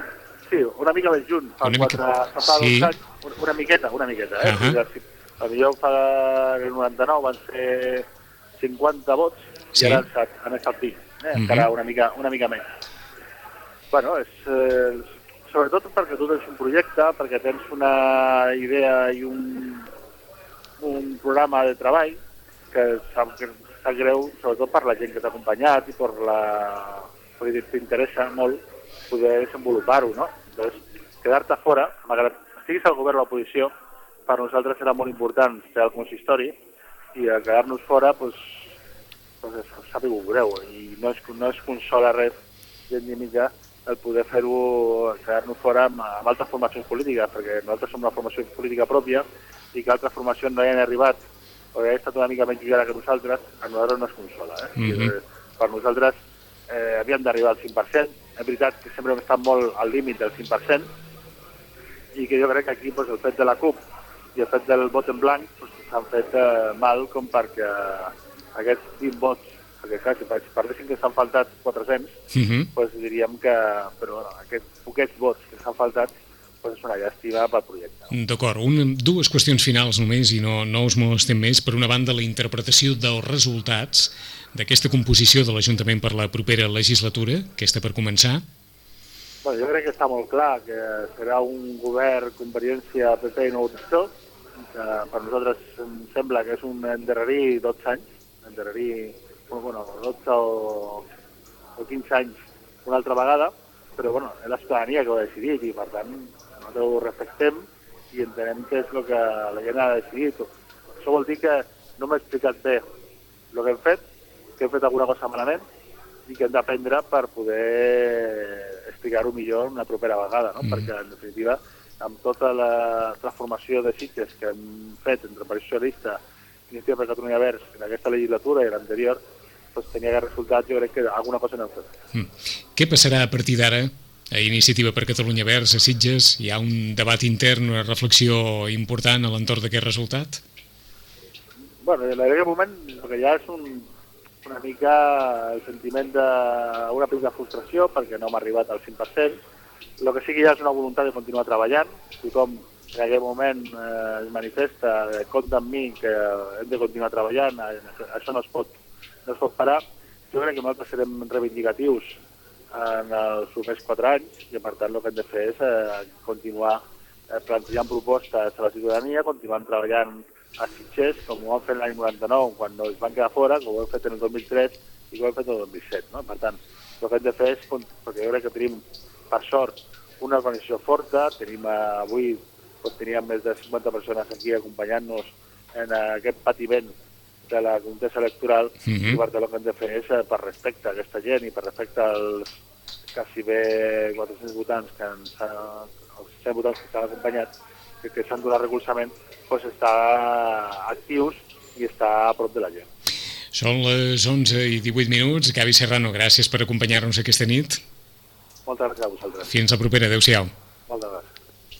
Sí, una mica més junt, fa 2 anys, una miqueta, Potser fa el 99 van ser 50 vots i ara han estat 20, encara una mica més. Bueno, és sobretot perquè tu tens un projecte, perquè tens una idea i un programa de treball que sap greu, sobretot per la gent que t'ha acompanyat i perquè t'interessa molt poder desenvolupar-ho, no? Entonces, quedar-te fora, malgrat estiguis al govern o a l'oposició, per nosaltres era molt important fer el consistori i quedar-nos fora, doncs s'ha sigut greu i no és consola res gens ni mica el poder fer-ho, quedar-nos fora amb altres formacions polítiques, perquè nosaltres som una formació política pròpia i que altres formacions no hi han arribat o hi ha estat una mica menys lligada que nosaltres, a nosaltres no és consola. Per nosaltres havíem d'arribar al 5%, és veritat que sempre hem estat molt al límit del 5% i que jo crec que aquí el fet de la CUP i el fet del vot en blanc s'han fet mal com perquè aquests 20 vots, perquè clar, si parlessin que s'han faltat 400, diríem que aquests poquets vots que s'han faltat és una llàstima pel projecte. D'acord, dues qüestions finals només i no us molestem més. Per una banda, la interpretació dels resultats d'aquesta composició de l'Ajuntament per la propera legislatura, aquesta per començar. Jo crec que està molt clar que serà un govern Convergència, PP i Nou Horitzó, que per nosaltres em sembla que és un endarrerir 12 anys, 12 o 15 anys una altra vegada, però és la ciutadania que ho ha decidit i per tant nosaltres ho respectem i entenem que és el que la gent ha decidit. Això vol dir que no m'he explicat bé el que hem fet, que hem fet alguna cosa malament i que hem d'aprendre per poder explicar-ho millor una propera vegada, no? Perquè en definitiva amb tota la transformació de Sitges que hem fet entre Partit Socialista i Iniciativa per Catalunya Verds en aquesta legislatura i l'anterior, tenia que resultat, jo crec que alguna cosa n'hem fet. Què passarà a partir d'ara a Iniciativa per Catalunya Verds, a Sitges? Hi ha un debat intern, una reflexió important a l'entorn d'aquest resultat? En aquest moment el que hi ha és una mica el sentiment d'una petita frustració perquè no hem arribat al 100%. El que sí que hi ha és una voluntat de continuar treballant. Tothom en aquest moment es manifesta, compta amb mi que hem de continuar treballant, això no es pot parar. Jo crec que nosaltres serem reivindicatius en els propers 4 anys i per tant el que hem de fer és continuar plantejant propostes a la ciutadania, continuant treballant a Sitges com ho vam fer l'any 99 quan es van quedar fora, com ho hem fet en el 2003 i com ho hem fet en el 2007. No? Per tant, el que hem de fer és, perquè jo crec que tenim per sort una organització forta, avui teníem més de 50 persones aquí acompanyant-nos en aquest patiment de la contesa electoral i per tant el que hem de fer és per respecte a aquesta gent i per respecte als quasi bé 400 votants que els 100 votants que s'han acompanyat que s'han donat recolzament estar actius i estar a prop de la gent. Són les 11:18. Gavi Serrano, gràcies per acompanyar-nos aquesta nit. Moltes gràcies a vosaltres. Fins la propera, adeu-siau. Moltes gràcies.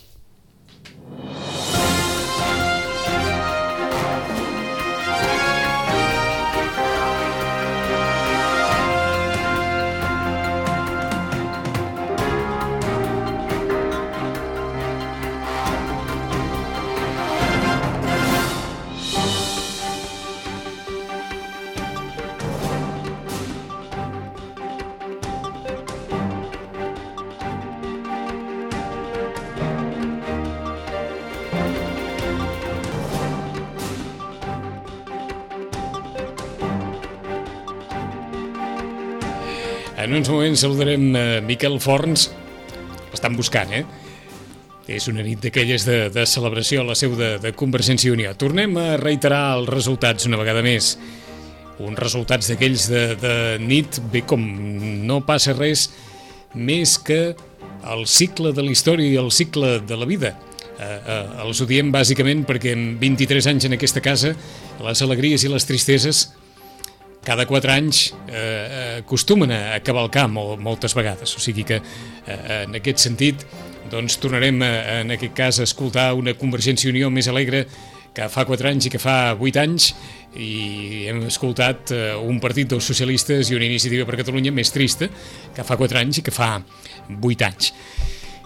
En uns moments saludarem Miquel Forns. L'estan buscant, És una nit d'aquelles de celebració a la seu de Convergència i Unió. Tornem a reiterar els resultats una vegada més. Uns resultats d'aquells de nit, bé com no passa res més que el cicle de la història i el cicle de la vida. Els ho diem bàsicament perquè en 23 anys en aquesta casa les alegries i les tristeses cada 4 anys acostumen a cavalcar moltes vegades. O sigui que en aquest sentit doncs tornarem en aquest cas a escoltar una Convergència i Unió més alegre que fa 4 anys i que fa 8 anys, i hem escoltat un partit dels socialistes i una Iniciativa per Catalunya més trista que fa 4 anys i que fa 8 anys.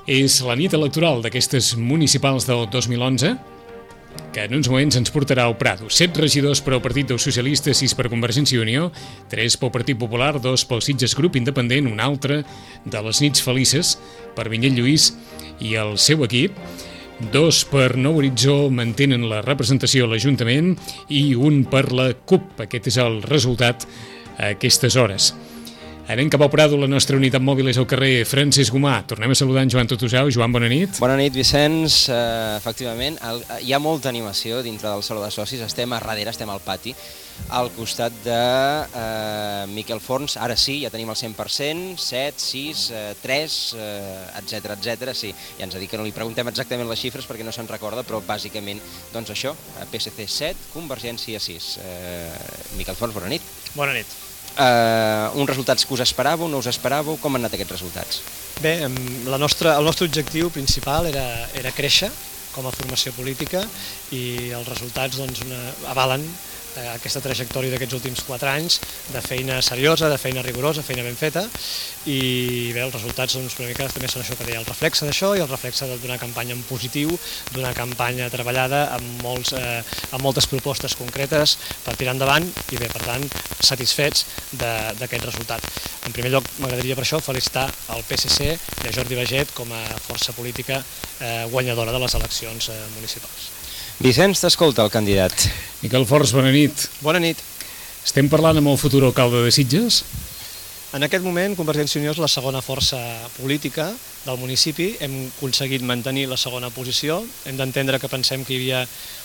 És la nit electoral d'aquestes municipals del 2011, que en uns moments ens portarà al Prado. 7 regidors per al Partit dels Socialistes, 6 per Convergència i Unió, 3 pel Partit Popular, 2 pel Sitges Grup Independent, un altre de les nits felices per Vinyet Lluís i el seu equip, 2 per Nou Horitzó mantenen la representació a l'Ajuntament i un per la CUP. Aquest és el resultat a aquestes hores. Anem cap al Prado, la nostra unitat mòbil és al carrer Francesc Gomà. Tornem a saludar en Joan Totusau. Joan, bona nit. Bona nit, Vicenç. Efectivament, hi ha molta animació dintre del Saló de Socis. Estem a darrere, estem al pati, al costat de Miquel Forns. Ara sí, ja tenim el 100%, 7, 6, 3, etc. Sí, ja ens ha dit que no li preguntem exactament les xifres perquè no se'n recorda, però bàsicament, doncs això, PSC 7, Convergència 6. Miquel Forns, bona nit. Bona nit. Uns resultats que us esperàveu, no us esperàveu? Com han anat aquests resultats? Bé, el nostre objectiu principal era créixer com a formació política i els resultats doncs, avalen aquesta trajectòria d'aquests últims 4 anys de feina seriosa, de feina rigorosa, feina ben feta, i bé, els resultats doncs, una mica també són això que deia, el reflexe d'això i el reflexe d'una campanya en positiu, d'una campanya treballada amb moltes propostes concretes per tirar endavant i bé, per tant, satisfets d'aquest resultat. En primer lloc, m'agradaria per això felicitar el PSC i a Jordi Baget com a força política guanyadora de les eleccions municipals. Vicenç, t'escolta el candidat. Miquel Forns, bona nit. Bona nit. Estem parlant amb el futur alcalde de Sitges? En aquest moment, Convergència i Unió és la segona força política del municipi. Hem aconseguit mantenir la segona posició. Hem d'entendre que pensem que hi havia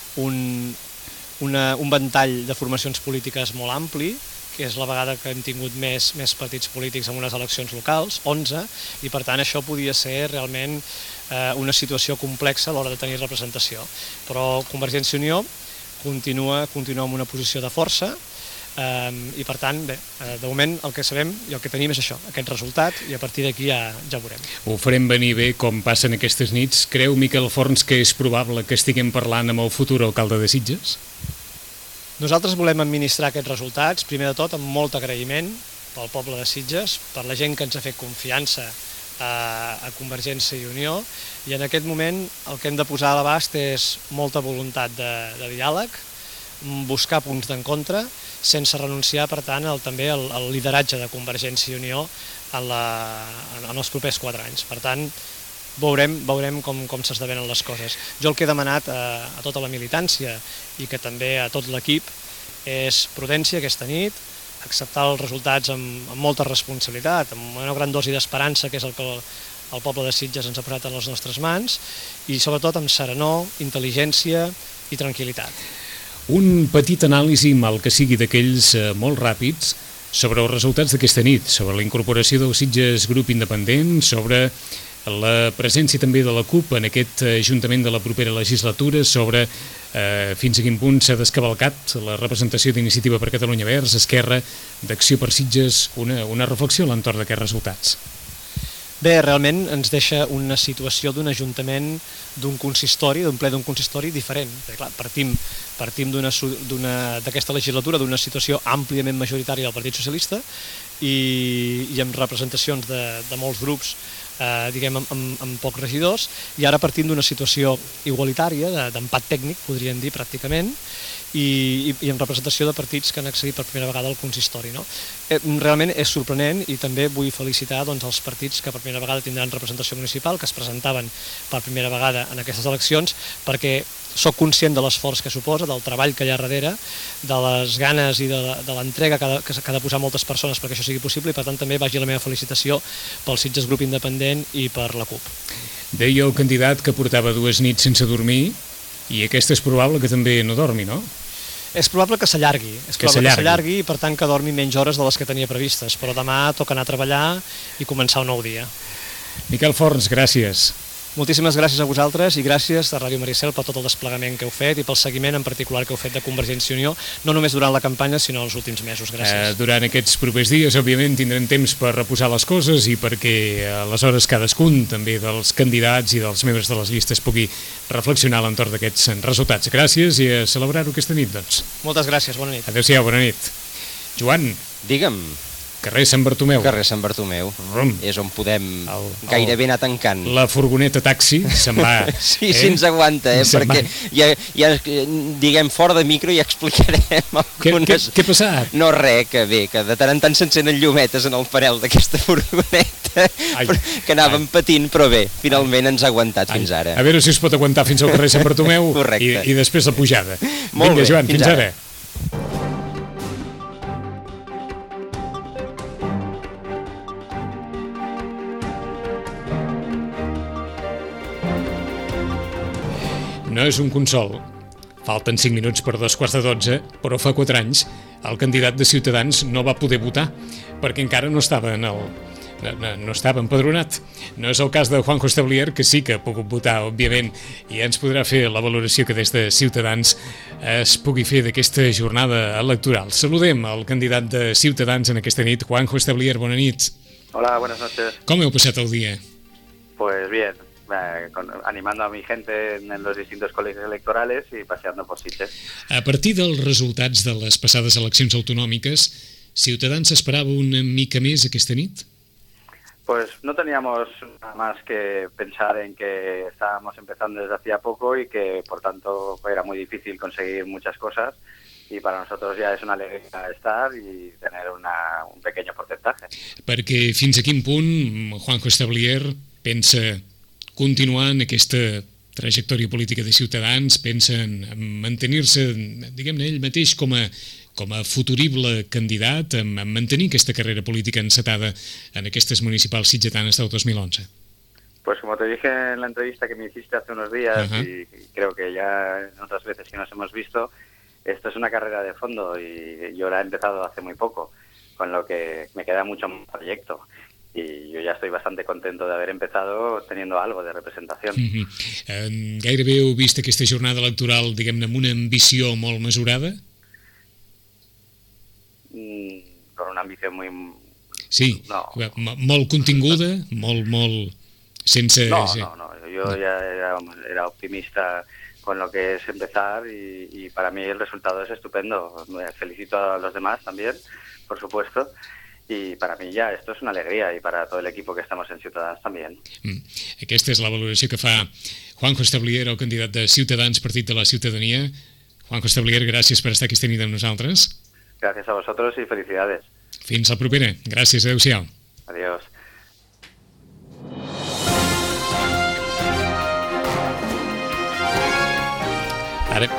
un ventall de formacions polítiques molt ampli, que és la vegada que hem tingut més partits polítics en unes eleccions locals, 11, i per tant això podia ser realment una situació complexa a l'hora de tenir representació. Però Convergència i Unió continua amb una posició de força i per tant, bé, de moment el que sabem i el que tenim és això, aquest resultat, i a partir d'aquí ja veurem. Ho farem venir bé com passen aquestes nits. Creu Miquel Forns que és probable que estiguem parlant amb el futur alcalde de Sitges? Nosaltres volem administrar aquests resultats, primer de tot amb molt agraïment pel poble de Sitges, per la gent que ens ha fet confiança a Convergència i Unió, i en aquest moment el que hem de posar a l'abast és molta voluntat de diàleg, buscar punts d'encontre, sense renunciar, per tant, també al lideratge de Convergència i Unió en els propers 4 anys. Per tant, veurem com s'esdevenen les coses. Jo el que he demanat a tota la militància i que també a tot l'equip és prudència aquesta nit, acceptar els resultats amb molta responsabilitat, amb una gran dosi d'esperança, que és el que el poble de Sitges ens ha posat en les nostres mans, i sobretot amb serenor, intel·ligència i tranquil·litat. Un petit anàlisi, mal que sigui d'aquells molt ràpids, sobre els resultats d'aquesta nit, sobre la incorporació del Sitges Grup Independent, sobre la presència també de la CUP en aquest Ajuntament de la propera legislatura, sobre fins a quin punt s'ha descavalcat la representació d'Iniciativa per Catalunya Verds, Esquerra, d'Acció per Sitges, una reflexió a l'entorn d'aquests resultats. Bé, realment ens deixa una situació d'un ajuntament, d'un consistori, d'un ple d'un consistori diferent. Clar, partim d'aquesta legislatura d'una situació àmpliament majoritària del Partit Socialista i amb representacions de molts grups, diguem, amb pocs regidors, i ara partim d'una situació igualitària, d'empat tècnic, podríem dir, pràcticament, i amb representació de partits que han accedit per primera vegada al consistori. Realment és sorprenent, i també vull felicitar els partits que per primera vegada tindran representació municipal, que es presentaven per primera vegada en aquestes eleccions, perquè soc conscient de l'esforç que suposa, del treball que hi ha darrere, de les ganes i de l'entrega que ha de posar moltes persones perquè això sigui possible, i per tant també vagi la meva felicitació pel Sitges Grup Independent i per la CUP. Deia el candidat que portava 2 nits sense dormir, i aquesta és probable que també no dormi, no? És probable que s'allargui, i per tant que dormi menys hores de les que tenia previstes, però demà toca anar a treballar i començar un nou dia. Miquel Forns, gràcies. Moltíssimes gràcies a vosaltres i gràcies a Ràdio Maricel per tot el desplegament que heu fet i pel seguiment en particular que heu fet de Convergència i Unió, no només durant la campanya sinó els últims mesos. Gràcies. Durant aquests propers dies, òbviament, tindrem temps per reposar les coses i perquè aleshores cadascun també dels candidats i dels membres de les llistes pugui reflexionar a l'entorn d'aquests resultats. Gràcies i a celebrar-ho aquesta nit, doncs. Moltes gràcies, bona nit. Adéu-siau, bona nit. Joan. Digue'm. Carrer Sant Bartomeu. Carrer Sant Bartomeu. És on podem gairebé anar tancant. La furgoneta taxi se'n va... Sí, ens aguanta, perquè ja, diguem, fora de micro ja explicarem algunes... Què ha passat? No, res, que bé, que de tant en tant s'encenen llumetes en el panel d'aquesta furgoneta, que anàvem patint, però bé, finalment ens ha aguantat fins ara. A veure si es pot aguantar fins al carrer Sant Bartomeu i després la pujada. Vinga, Joan, fins ara. No és un consol. Falten 5 minuts per 2:15, però fa 4 anys el candidat de Ciutadans no va poder votar perquè encara no estava no estava empadronat. No és el cas de Juanjo Establier, que sí que ha pogut votar, òbviament, i ens podrà fer la valoració que des de Ciutadans es pugui fer d'aquesta jornada electoral. Saludem el candidat de Ciutadans en aquesta nit, Juanjo Establier, bona nit. Hola, buenas noches. Com heu passat el dia? Pues bien, animando a mi gente en los distintos colegios electorales y paseando por Sitges. A partir dels resultats de les passades eleccions autonòmiques, Ciutadans esperava una mica més aquesta nit? Pues no teníamos nada más que pensar en que estábamos empezando desde hacía poco y que por tanto era muy difícil conseguir muchas cosas y para nosotros ya es una alegría estar y tener un pequeño porcentaje. Perquè fins a quin punt Juanjo Establier pensa continuar en aquesta trajectòria política de Ciutadans, pensa en mantenir-se, diguem-ne, ell mateix com a futurible candidat, en mantenir aquesta carrera política encetada en aquestes municipals sitgetanes del 2011? Pues como te dije en la entrevista que me hiciste hace unos días, y creo que ya en otras veces que nos hemos visto, esto es una carrera de fondo y yo la he empezado hace muy poco, con lo que me queda mucho más proyecto. I jo ja estic bastant contento d'haver empezado teniendo algo de representació. Gairebé heu vist aquesta jornada electoral, diguem-ne, amb una ambició molt mesurada? Con una ambició muy... Sí, molt continguda, molt sense... No, yo ya era optimista con lo que es empezar y para mí el resultado es estupendo. Felicito a los demás también, por supuesto. Y para mí ya esto es una alegría y para todo el equipo que estamos en Ciutadans también. Aquesta és la valoració que fa Juanjo Establier, el candidat de Ciutadans, Partit de la Ciutadania. Juanjo Establier, gràcies per estar aquesta nit amb nosaltres. Gracias a vosotros y felicidades. Fins la propera. Gràcies, adeu-siau. Adiós. Ara...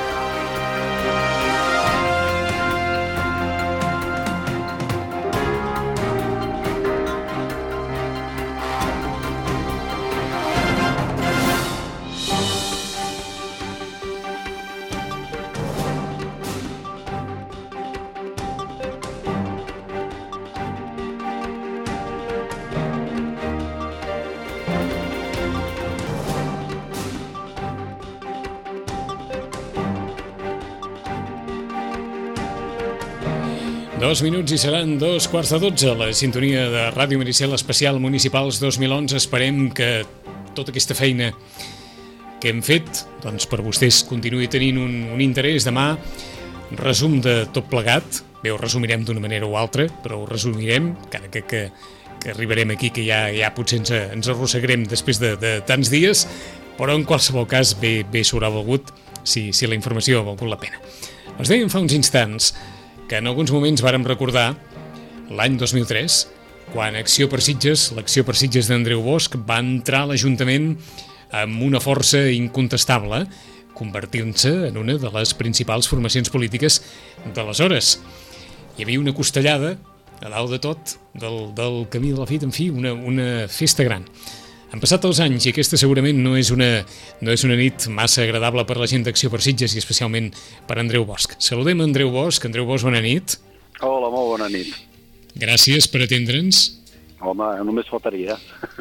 Dos minuts i seran 2:15, la sintonia de Ràdio Maricel especial Municipals 2011. Esperem que tota aquesta feina que hem fet, doncs per vostès continuï tenint un interès. Demà, resum de tot plegat. Bé, ho resumirem d'una manera o altra, però ho resumirem, encara que arribarem aquí, que ja potser ens arrossegarem després de tants dies, però en qualsevol cas bé s'haurà valgut si la informació ha valgut la pena. Els dèiem fa uns instants que en alguns moments vàrem recordar l'any 2003, quan l'acció per Sitges d'Andreu Bosch va entrar a l'Ajuntament amb una força incontestable, convertint-se en una de les principals formacions polítiques d'aleshores. Hi havia una costellada a dalt de tot del camí de la Fita, en fi, una festa gran. Han passat els anys i aquesta segurament no és una nit massa agradable per la gent d'Acció per Sitges i especialment per Andreu Bosch. Saludem Andreu Bosch. Andreu Bosch, bona nit. Hola, molt bona nit. Gràcies per atendre'ns. Home, només faltaria.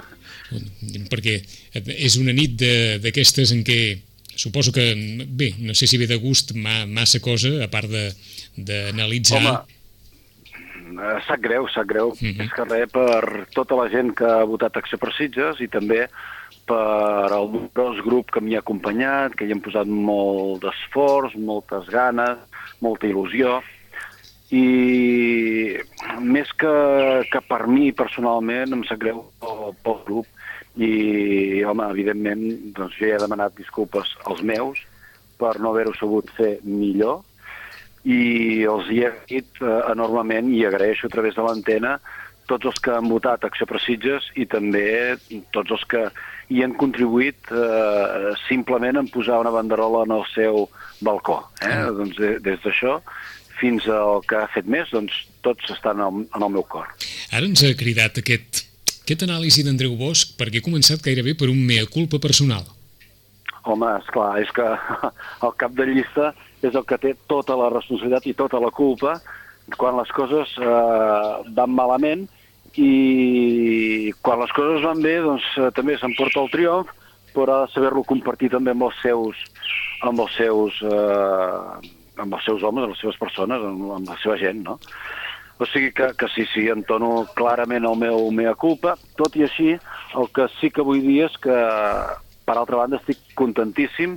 Perquè és una nit d'aquestes en què suposo que, bé, no sé si ve de gust massa cosa, a part d'analitzar... Home, sap greu. És que res, per tota la gent que ha votat Acció per Sitges i també per el nombrós grup que m'hi ha acompanyat, que hi han posat molt d'esforç, moltes ganes, molta il·lusió. i més que per mi personalment em sap greu pel grup i, home, evidentment, doncs jo he demanat disculpes als meus per no haver-ho sabut fer millor i els hi he dit enormement i agraeixo a través de l'antena tots els que han votat Acció per Sitges i també tots els que hi han contribuït simplement en posar una banderola en el seu balcó. Doncs des d'això fins al que ha fet més, doncs tots estan en el meu cor. Ara ens ha cridat aquest anàlisi d'Andreu Bosch perquè ha començat gairebé per un mea culpa personal. Home, esclar, és que el cap de llista és el que té tota la responsabilitat i tota la culpa quan les coses van malament i quan les coses van bé doncs també s'emporta el triomf, però ha de saber-lo compartir també amb els seus homes, amb les seves persones, amb la seva gent, no? O sigui que sí, entono clarament el meu mea culpa, tot i així el que sí que vull dir és que per altra banda estic contentíssim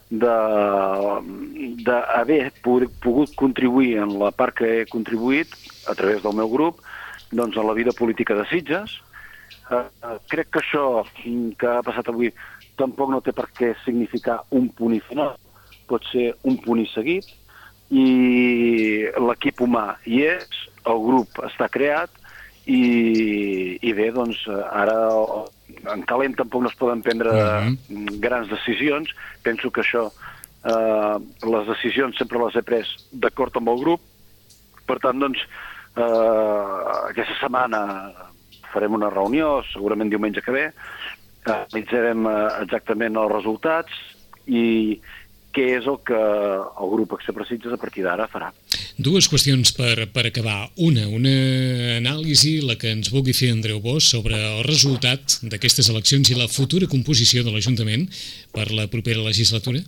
d'haver pogut contribuir en la part que he contribuït a través del meu grup doncs a la vida política de Sitges. Crec que això que ha passat avui tampoc no té per què significar un punt i final, pot ser un punt i seguit i l'equip humà hi és, el grup està creat i bé, doncs ara en calent tampoc no es poden prendre grans decisions. Penso que això, les decisions sempre les he pres d'acord amb el grup. Per tant, doncs, aquesta setmana farem una reunió, segurament diumenge que ve, analitzarem exactament els resultats i què és el que el grup Acció per Sitges a partir d'ara farà. Dues qüestions per acabar. Una anàlisi, la que ens vulgui fer Andreu Bosch, sobre el resultat d'aquestes eleccions i la futura composició de l'Ajuntament per la propera legislatura?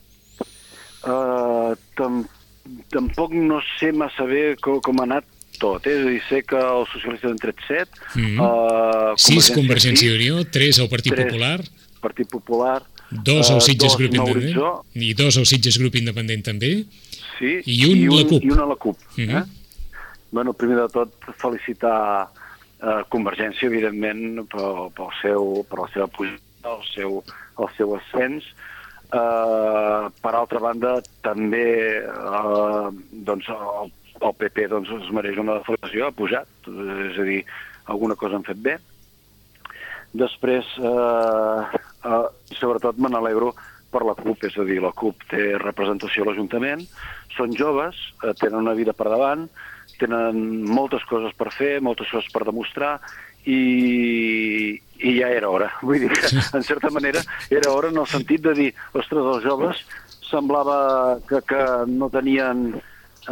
Tampoc no sé massa bé com ha anat tot. És a dir, sé que els socialistes han tret 7. 6 Convergència i Unió, 3 el Partit Popular. Partit Popular. 2 al Sitges Grup Independent. I 2 al Sitges Grup Independent també. Sí, i un la CUP. I un a la CUP. Bueno, primer de tot, felicitar Convergència, evidentment, per la seva puja, el seu ascens. Per altra banda, també doncs, el PP doncs, es mereix una felicitació, ha pujat, és a dir, alguna cosa han fet bé. Després, sobretot me n'alegro per la CUP, és a dir, la CUP té representació a l'Ajuntament, són joves, tenen una vida per davant, tenen moltes coses per fer, moltes coses per demostrar i ja era hora. Vull dir que, en certa manera, era hora en el sentit de dir, ostres, els joves semblava que no tenien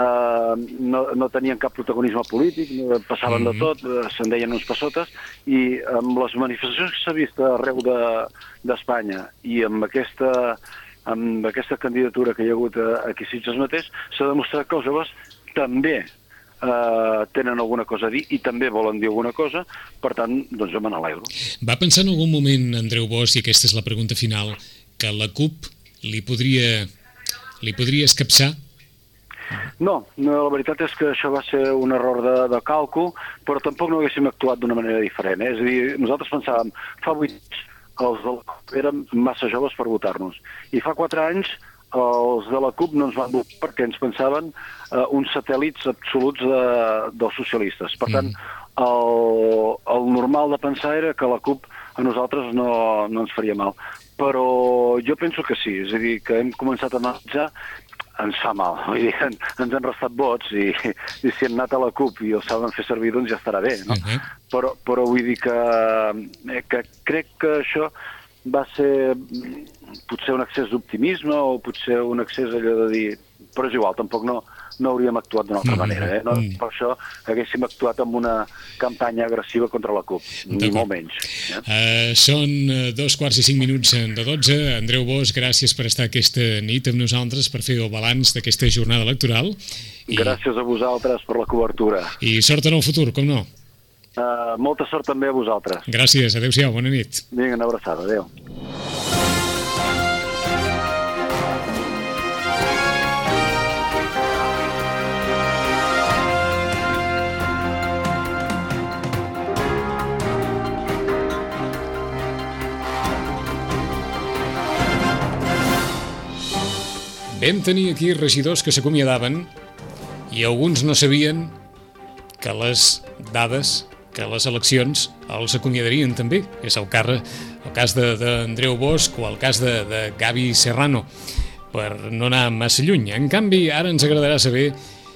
cap protagonisme polític, passaven de tot, se'n deien uns passotes, i amb les manifestacions que s'ha vist arreu d'Espanya i amb aquesta candidatura que hi ha hagut aquí a Sitges mateix, s'ha demostrat que els joves també tenen alguna cosa a dir i també volen dir alguna cosa, per tant, doncs jo me n'alegro. Va pensar en algun moment, Andreu Bosch, i aquesta és la pregunta final, que la CUP li podria escapçar? No, la veritat és que això va ser un error de càlcul, però tampoc no haguéssim actuat d'una manera diferent. És a dir, nosaltres pensàvem, fa 8 anys els de la CUP eren massa joves per votar-nos, i fa 4 anys els de la CUP no ens van votar perquè ens pensaven uns satèl·lits absoluts dels socialistes. Per tant, el normal de pensar era que la CUP a nosaltres no ens faria mal. Però jo penso que sí, és a dir, que hem començat a analitzar, ens fa mal, vull dir, ens han restat vots i si han anat a la CUP i els saben fer servir, doncs ja estarà bé, no? Però vull dir que crec que això va ser potser un excés d'optimisme o potser un excés allò de dir, però és igual, tampoc no hauríem actuat d'una altra manera. Per això haguéssim actuat amb una campanya agressiva contra la CUP, ni molt menys. Són 2:05 de 12. Andreu Bosch, gràcies per estar aquesta nit amb nosaltres, per fer el balanç d'aquesta jornada electoral. Gràcies a vosaltres per la cobertura. I sort en el futur, com no? Molta sort també a vosaltres. Gràcies, adéu-siau, bona nit. Vinga, una abraçada, adéu. vam tenir aquí regidors que s'acomiadaven i alguns no sabien que les dades, que les eleccions els acomiadarien també. És el cas d'Andreu Bosch o el cas de Gavi Serrano, per no anar massa lluny. En canvi, ara ens agradarà saber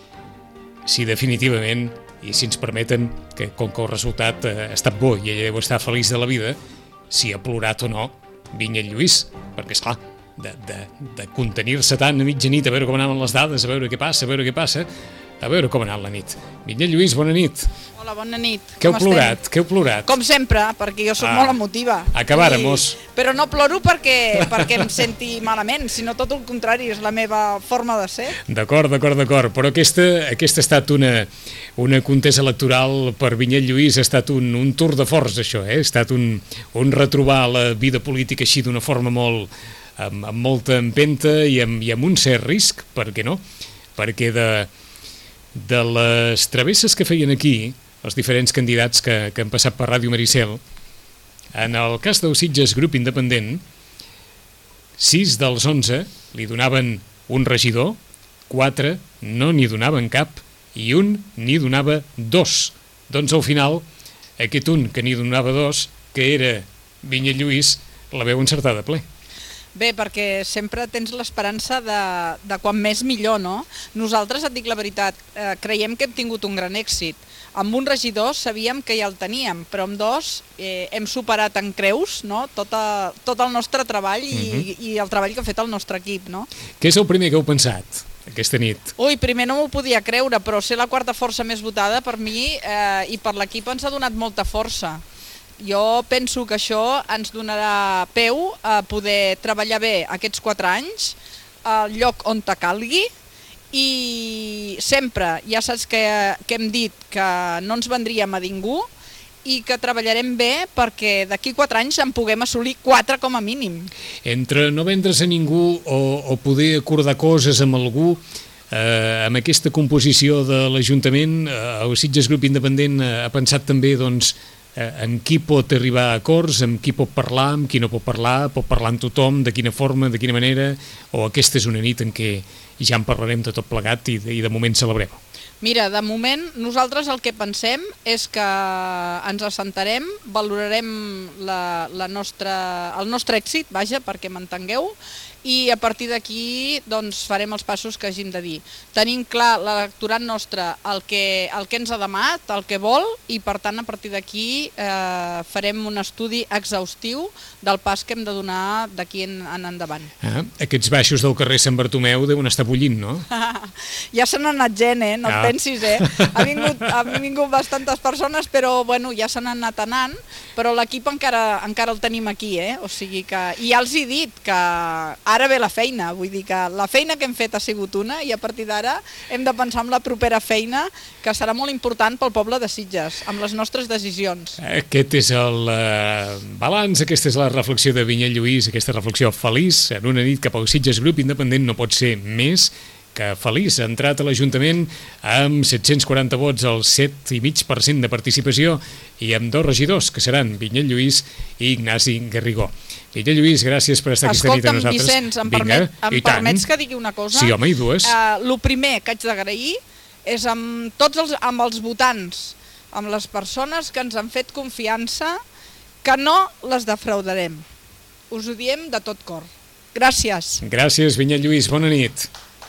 si definitivament, i si ens permeten, que com que el resultat ha estat bo i ella deu estar feliç de la vida, si ha plorat o no Vinyet Lluís, perquè esclar, de contenir-se tant a mitjanit, a veure com anaven les dades, a veure què passa, a veure com ha anat la nit. Vinyet Lluís, bona nit. Hola, bona nit. Què heu plorat? Com sempre, perquè jo soc molt emotiva. Acabàremos. Però no ploro perquè em senti malament, sinó tot el contrari, és la meva forma de ser. D'acord. Però aquesta ha estat una contesa electoral per Vinyet Lluís, ha estat un tour de force, això, ha estat un retrobar la vida política així d'una forma amb molta empenta i amb un cert risc, per què no? Perquè de les travesses que feien aquí els diferents candidats que han passat per Ràdio Maricel, en el cas del Sitges Grup Independent, 6 dels 11 li donaven un regidor, 4 no n'hi donaven cap i un n'hi donava 2. Doncs al final, aquest un que n'hi donava 2, que era Vinyet Lluís, la veu encertada a ple. Bé, perquè sempre tens l'esperança de quan més millor, no? Nosaltres, et dic la veritat, creiem que hem tingut un gran èxit. Amb un regidor sabíem que ja el teníem, però amb 2 hem superat en creus, no? Tot el nostre treball i el treball que ha fet el nostre equip, no? Què és el primer que heu pensat aquesta nit? Ui, primer no m'ho podia creure, però ser la quarta força més votada per mi i per l'equip ens ha donat molta força. Jo penso que això ens donarà peu a poder treballar bé aquests 4 anys al lloc on te calgui i sempre, ja saps que hem dit que no ens vendríem a ningú i que treballarem bé perquè d'aquí 4 anys en puguem assolir 4 com a mínim. Entre no vendre's a ningú o poder acordar coses amb algú, amb aquesta composició de l'Ajuntament, el Sitges Grup Independent ha pensat també, doncs, en qui pot arribar a acords, amb qui pot parlar, amb qui no pot parlar amb tothom, de quina forma, de quina manera, o aquesta és una nit en què ja en parlarem de tot plegat i de moment celebrem. Mira, de moment nosaltres el que pensem és que ens assentarem, valorarem el nostre èxit, vaja, perquè m'entengueu, i a partir d'aquí doncs, farem els passos que hàgim de dir. Tenim clar l'electorat nostre el que ens ha demanat, el que vol, i per tant a partir d'aquí farem un estudi exhaustiu del pas que hem de donar d'aquí en endavant. Aquests baixos del carrer Sant Bartomeu deuen estar bullint, no? Ja se n'ha anat gent, no et pensis, Han vingut bastantes persones, però bueno, ja se n'han anat anant, però l'equip encara el tenim aquí, o sigui que... I ja els he dit que ara ve la feina, vull dir que la feina que hem fet ha sigut una i a partir d'ara hem de pensar en la propera feina que serà molt important pel poble de Sitges, amb les nostres decisions. Aquest és el balanç, aquesta és la reflexió de Vinyet Lluís, aquesta reflexió feliç en una nit que pel Sitges Grup Independent no pot ser més que feliç. Ha entrat a l'Ajuntament amb 740 vots, el 7,5% de participació i amb 2 regidors, que seran Vinyet Lluís i Ignasi Garrigó. Vinyet Lluís, gràcies per estar aquesta nit amb nosaltres. Escolta'm, Vicenç, em permets que digui una cosa? Sí, home, i dues. El primer que haig d'agrair és amb els votants, amb les persones que ens han fet confiança, que no les defraudarem. Us ho diem de tot cor. Gràcies. Gràcies, Vinyet Lluís, bona nit.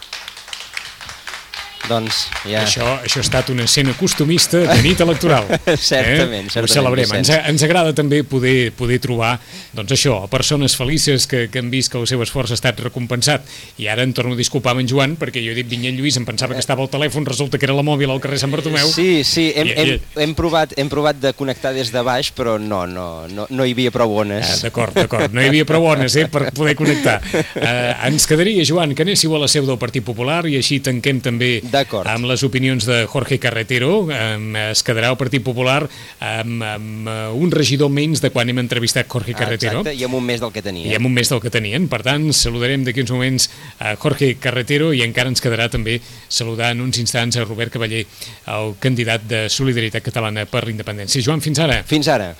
Doncs ja... Això ha estat una escena costumista de nit electoral. Certament. Ho celebrem. Ens agrada també poder trobar, doncs això, persones felices que han vist que el seu esforç ha estat recompensat. I ara em torno a disculpar amb en Joan, perquè jo he dit Vinyet Lluís, em pensava que estava al telèfon, resulta que era la mòbil al carrer Sant Bartomeu. Sí, hem provat de connectar des de baix, però no hi havia prou ones. D'acord, no hi havia prou ones per poder connectar. Ens quedaria, Joan, que anéssiu a la seu del Partit Popular i així tanquem també amb les opinions de Jorge Carretero. Es quedarà el Partit Popular amb un regidor menys de quan hem entrevistat Jorge Carretero. Exacte, i amb un més del que tenien. Per tant, saludarem d'aquí uns moments a Jorge Carretero i encara ens quedarà també saludar en uns instants a Robert Cavaller, el candidat de Solidaritat Catalana per la Independència. Joan, fins ara. Fins ara.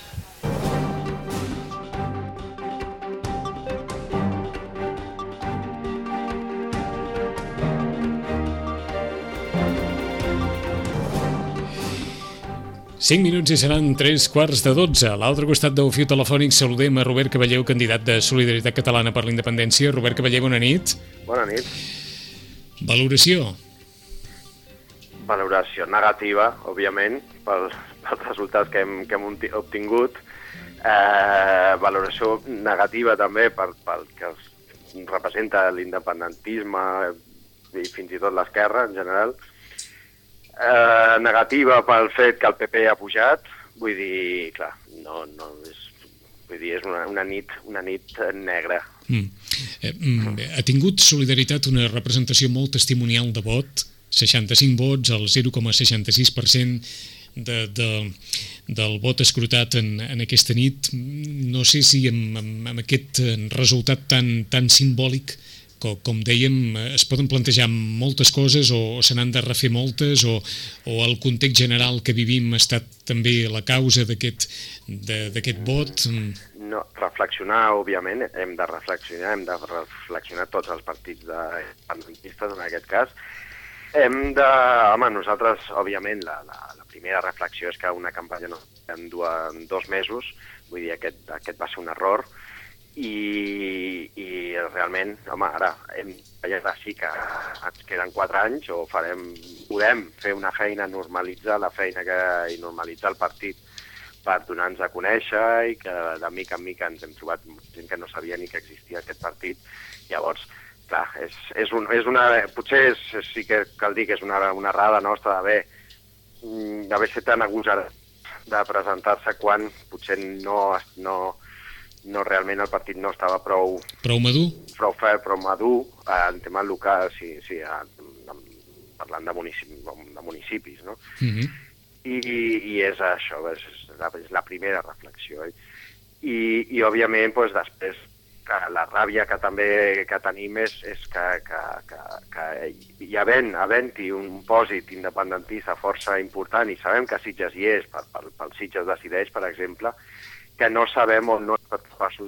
5 minuts i seran 3:15. A l'altre costat del fiu telefònic saludem a Robert Cavallé, candidat de Solidaritat Catalana per la Independència. Robert Cavallé, bona nit. Bona nit. Valoració? Valoració negativa, òbviament, pels resultats que hem obtingut. Valoració negativa també pel que representa l'independentisme i fins i tot l'esquerra en general. Negativa pel fet que el PP ha pujat, vull dir, clar, és una nit negra. Ha tingut Solidaritat una representació molt testimonial de vot, 65 vots, el 0,66% del vot escrutat en aquesta nit. No sé si amb aquest resultat tan simbòlic, com dèiem, es poden plantejar moltes coses o se n'han de refer moltes o el context general que vivim ha estat també la causa d'aquest vot? No, reflexionar, òbviament, hem de reflexionar tots els partits independentistes en aquest cas. Home, nosaltres, òbviament, la primera reflexió és que una campanya no en 2 mesos, vull dir, aquest va ser un error, i realment, home, ara sí que ens queden 4 anys o podem fer una feina, normalitzar la feina i normalitzar el partit per donar-nos a conèixer i que de mica en mica ens hem trobat gent que no sabia ni que existia aquest partit. Llavors, clar, potser sí que cal dir que és una errada nostra d'haver set tan agosarat de presentar-se quan potser no realment el partit no estava prou madur? Prou fert, prou madur en temes locals, parlant de municipis, no? I és això, és la primera reflexió. I òbviament, després, la ràbia que també tenim és que hi havent-hi un pòsit independentista força important, i sabem que Sitges hi és, pel Sitges Decideix, per exemple, que no sabem o no estem capaços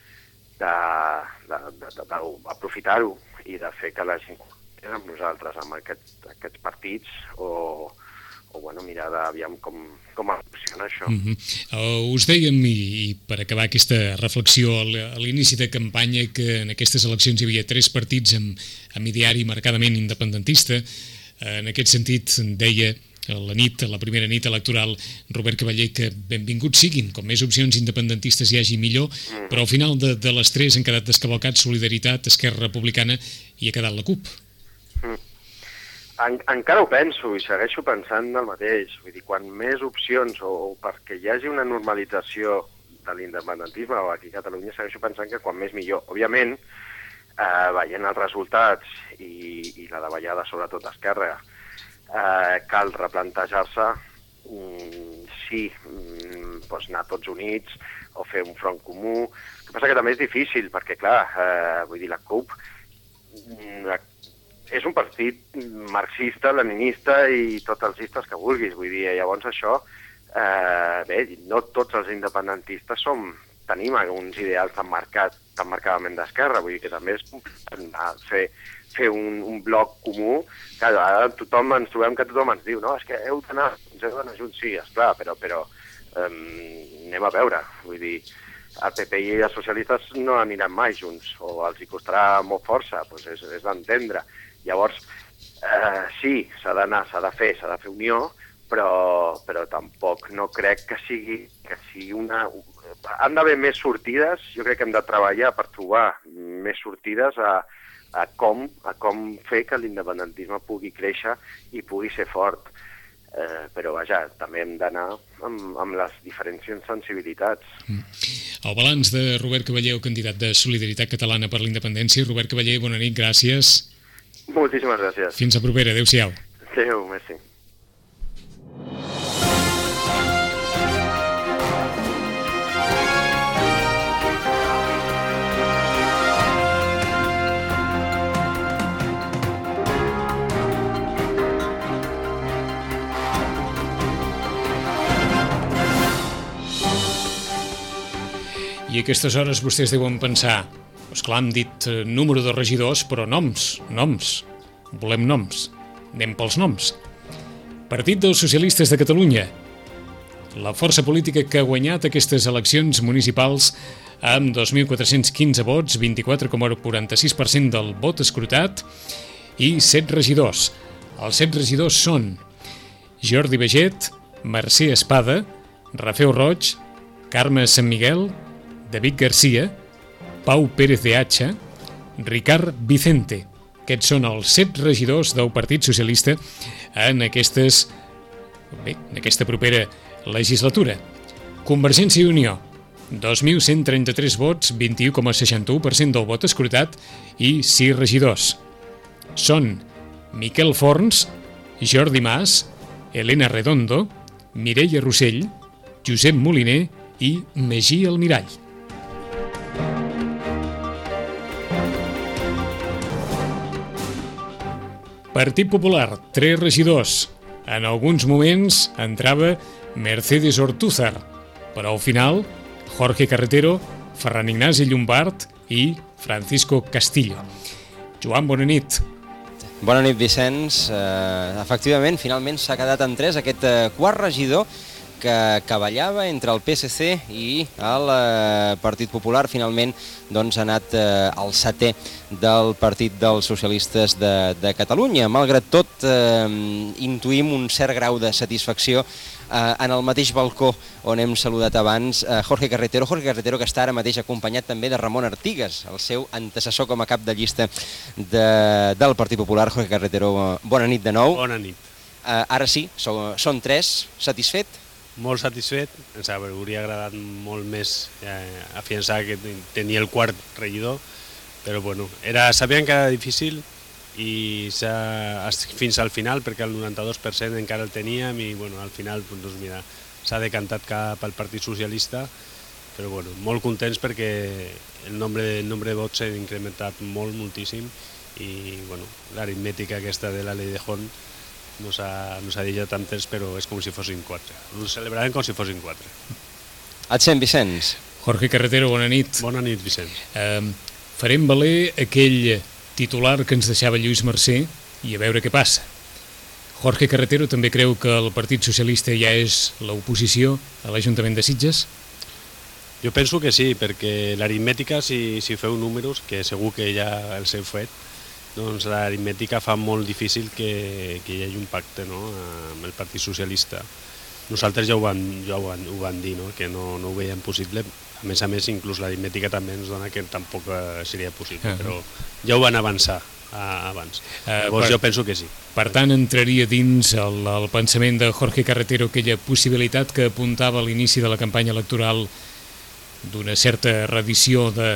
d'aprofitar-ho i de fer que la gent és amb nosaltres, amb aquests partits, o mirar d'aviam com funciona això. Us dèiem, i per acabar aquesta reflexió, a l'inici de campanya, que en aquestes eleccions hi havia 3 partits amb ideari marcadament independentista. En aquest sentit, deia la primera nit electoral, Robert Cavallé, que benvinguts siguin, com més opcions independentistes hi hagi millor, però al final de les 3 han quedat descavalcats Solidaritat, Esquerra Republicana i ha quedat la CUP. Encara ho penso i segueixo pensant el mateix. Vull dir, quan més opcions o perquè hi hagi una normalització de l'independentisme aquí a Catalunya, segueixo pensant que quan més millor. Òbviament, veient els resultats i la davallada sobretot d'Esquerra, cal replantejar-se anar tots units o fer un front comú. El que passa que també és difícil perquè, clar, vull dir, la CUP és un partit marxista, leninista i tots els istes que vulguis. Vull dir, llavors això, no tots els independentistes tenim uns ideals tan marcadament d'esquerra. Vull dir que també és complicat fer un bloc comú, que ara ens trobem que tothom ens diu, no, és que heu d'anar junts, sí, esclar, però anem a veure, vull dir, el PP i els socialistes no aniran mai junts, o els hi costarà molt força, doncs és d'entendre. Llavors, sí, s'ha d'anar, s'ha de fer unió, però tampoc no crec que sigui una... Han d'haver més sortides, jo crec que hem de treballar per trobar més sortides a com fer que l'independentisme pugui créixer i pugui ser fort. Però vaja, també hem d'anar amb les diferents sensibilitats. El balanç de Robert Cavallé, candidat de Solidaritat Catalana per la Independència. Robert Cavallé, bona nit, gràcies. Moltíssimes gràcies. Fins a propera, adéu-siau. Adéu, merci. I a aquestes hores vostès deuen pensar, esclar, hem dit número de regidors, però noms. Volem noms. Anem pels noms. Partit dels Socialistes de Catalunya. la força política que ha guanyat aquestes eleccions municipals amb 2.415 vots, 24,46% del vot escrutat i 7 regidors. Els 7 regidors són Jordi Veget, Mercè Espada, Rafeu Roig, Carme Sant Miguel, David Garcia, Pau Pérez de Hacha, Ricard Vicente. Aquests són els 7 regidors del Partit Socialista en aquesta propera legislatura. Convergència i Unió, 2.133 vots, 21,61% del vot escrutat i 6 regidors. Són Miquel Forns, Jordi Mas, Helena Redondo, Mireia Rossell, Josep Moliner i Magí Almirall. Partit Popular, 3 regidors. En alguns moments entrava Mercedes Ortúzar, però al final Jorge Carretero, Ferran Ignasi Llombart i Francisco Castillo. Joan, bona nit. Bona nit, Vicenç. Efectivament, finalment s'ha quedat en 3 aquest quart regidor que cavallava entre el PSC i el Partit Popular. Finalment doncs, ha anat al 7è del Partit dels Socialistes de Catalunya. Malgrat tot, intuïm un cert grau de satisfacció en el mateix balcó on hem saludat abans Jorge Carretero, que està ara mateix acompanyat també de Ramon Artigas, el seu antecessor com a cap de llista del Partit Popular. Jorge Carretero, bona nit de nou. Bona nit. Ara sí, són 3, satisfet? Molt satisfet, ens hauria agradat molt més afiançar que tenia el quart regidor, però bueno, sabíem que era difícil i fins al final, perquè el 92% encara el teníem i bueno, al final doncs mira, s'ha decantat cap al Partit Socialista, però bueno, molt contents perquè el nombre de vots s'ha incrementat moltíssim i bueno, l'aritmètica aquesta de la llei de Hon no s'ha dit tant temps, però és com si fossin 4. Ho celebrarem com si fossin 4. Et sent, Vicenç? Jorge Carretero, bona nit. Bona nit, Vicenç. Farem valer aquell titular que ens deixava Lluís Mercè i a veure què passa. Jorge Carretero també creu que el Partit Socialista ja és l'oposició a l'Ajuntament de Sitges? Jo penso que sí, perquè l'aritmètica, si feu números, que segur que ja els heu fet, doncs l'aritmètica fa molt difícil que hi hagi un pacte, no?, amb el Partit Socialista. Nosaltres ja ho van dir, no?, que no ho veiem possible. A més, inclús l'aritmètica també ens dona que tampoc seria possible, però ja ho van avançar abans. Llavors jo penso que sí. Per tant, entraria dins el pensament de Jorge Carretero aquella possibilitat que apuntava a l'inici de la campanya electoral d'una certa reedició del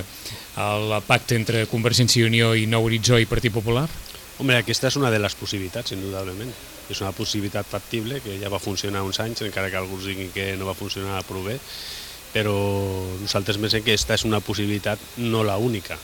pacte entre Convergència i Unió i Nou Horitzó i Partit Popular? Home, aquesta és una de les possibilitats, indudablement. És una possibilitat factible, que ja va funcionar uns anys, encara que alguns diguin que no va funcionar prou bé, però nosaltres pensem que aquesta és una possibilitat, no la única.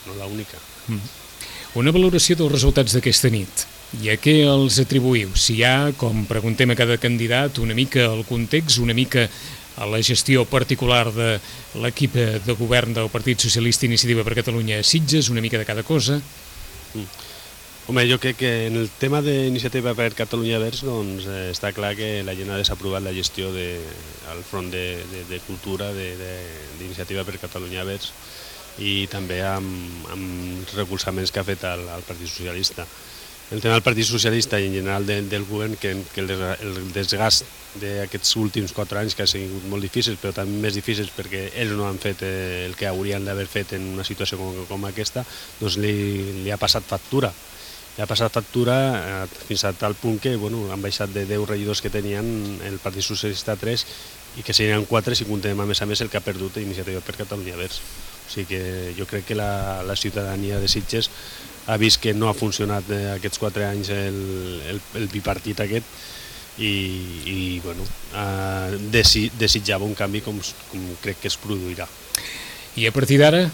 Una valoració dels resultats d'aquesta nit. I a què els atribuïu? Si hi ha, com preguntem a cada candidat, una mica el context, una mica a la gestió particular de l'equip de govern del Partit Socialista Iniciativa per Catalunya a Sitges, una mica de cada cosa? Home, jo crec que en el tema d'Iniciativa per Catalunya Verds doncs, està clar que la gent ha desaprovat la gestió al front de cultura d'Iniciativa per Catalunya Verds i també amb recolzaments que ha fet al Partit Socialista. El tema del Partit Socialista i en general del govern, que el desgast d'aquests últims 4 anys que ha sigut molt difícils, però també més difícils perquè ells no han fet el que haurien d'haver fet en una situació com aquesta, doncs li ha passat factura. Li ha passat factura fins a tal punt que han baixat de 10 regidors que tenien el Partit Socialista 3 i que serien 4 si comptem a més el que ha perdut Iniciativa per Catalunya Verds. O sigui que jo crec que la ciutadania de Sitges ha vist que no ha funcionat aquests 4 anys el bipartit aquest i desitjava un canvi com crec que es produirà. I a partir d'ara?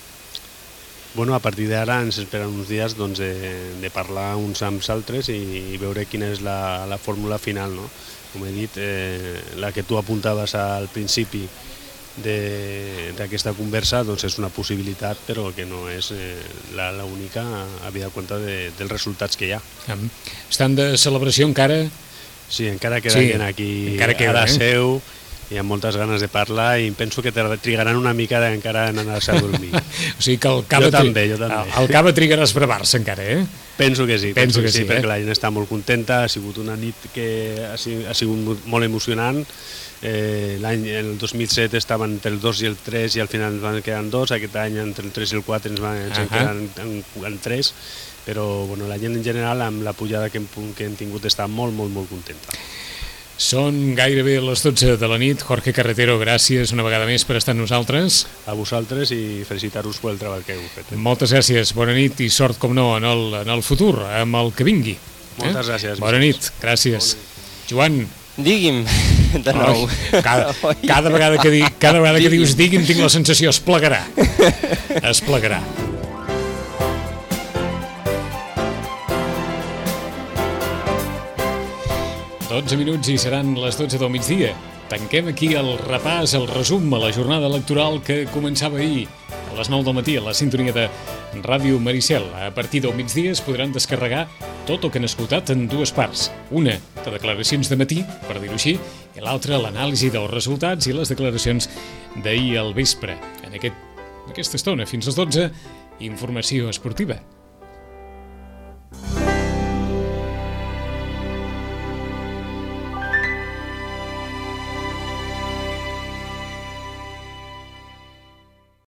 A partir d'ara ens esperen uns dies de parlar uns amb els altres i veure quina és la fórmula final, no? Com he dit, la que tu apuntaves al principi d'aquesta conversa és una possibilitat, però que no és l'única, havia de compte dels resultats que hi ha. Estan de celebració encara? Sí, encara queda gent aquí a la seu hi ha moltes ganes de parlar i penso que trigaran una mica encara en anar-se a dormir. O sigui que el cava... Jo també. El cava trigarà a esbravar-se encara, Penso que sí, perquè eh? la gent està molt contenta, ha sigut una nit que ha sigut molt emocionant. El 2007 estaven entre el 2 i el 3 i al final ens van quedar en 2, aquest any entre el 3 i el 4 ens van quedar en 3, però bueno, la gent en general amb la pujada que hem tingut està molt, molt, molt contenta. Són gairebé les 12 de la nit. Jorge Carretero, gràcies una vegada més per estar amb nosaltres. A vosaltres i felicitar-vos pel treball que heu fet. Moltes gràcies, bona nit i sort, com no, en el futur, amb el que vingui. Moltes gràcies. Bona nit, gràcies. Joan. Digui'm, de nou. Cada vegada que dius digui'm tinc la sensació, es plegarà. Es plegarà. 12 minuts i seran les 12 del migdia. Tanquem aquí el repàs, el resum a la jornada electoral que començava ahir a les 9 del matí a la sintonia de Ràdio Maricel. A partir del migdia es podran descarregar tot el que han escoltat en dues parts. Una de declaracions de matí, per dir-ho així, i l'altra l'anàlisi dels resultats i les declaracions d'ahir al vespre. En aquesta estona, fins als 12, informació esportiva.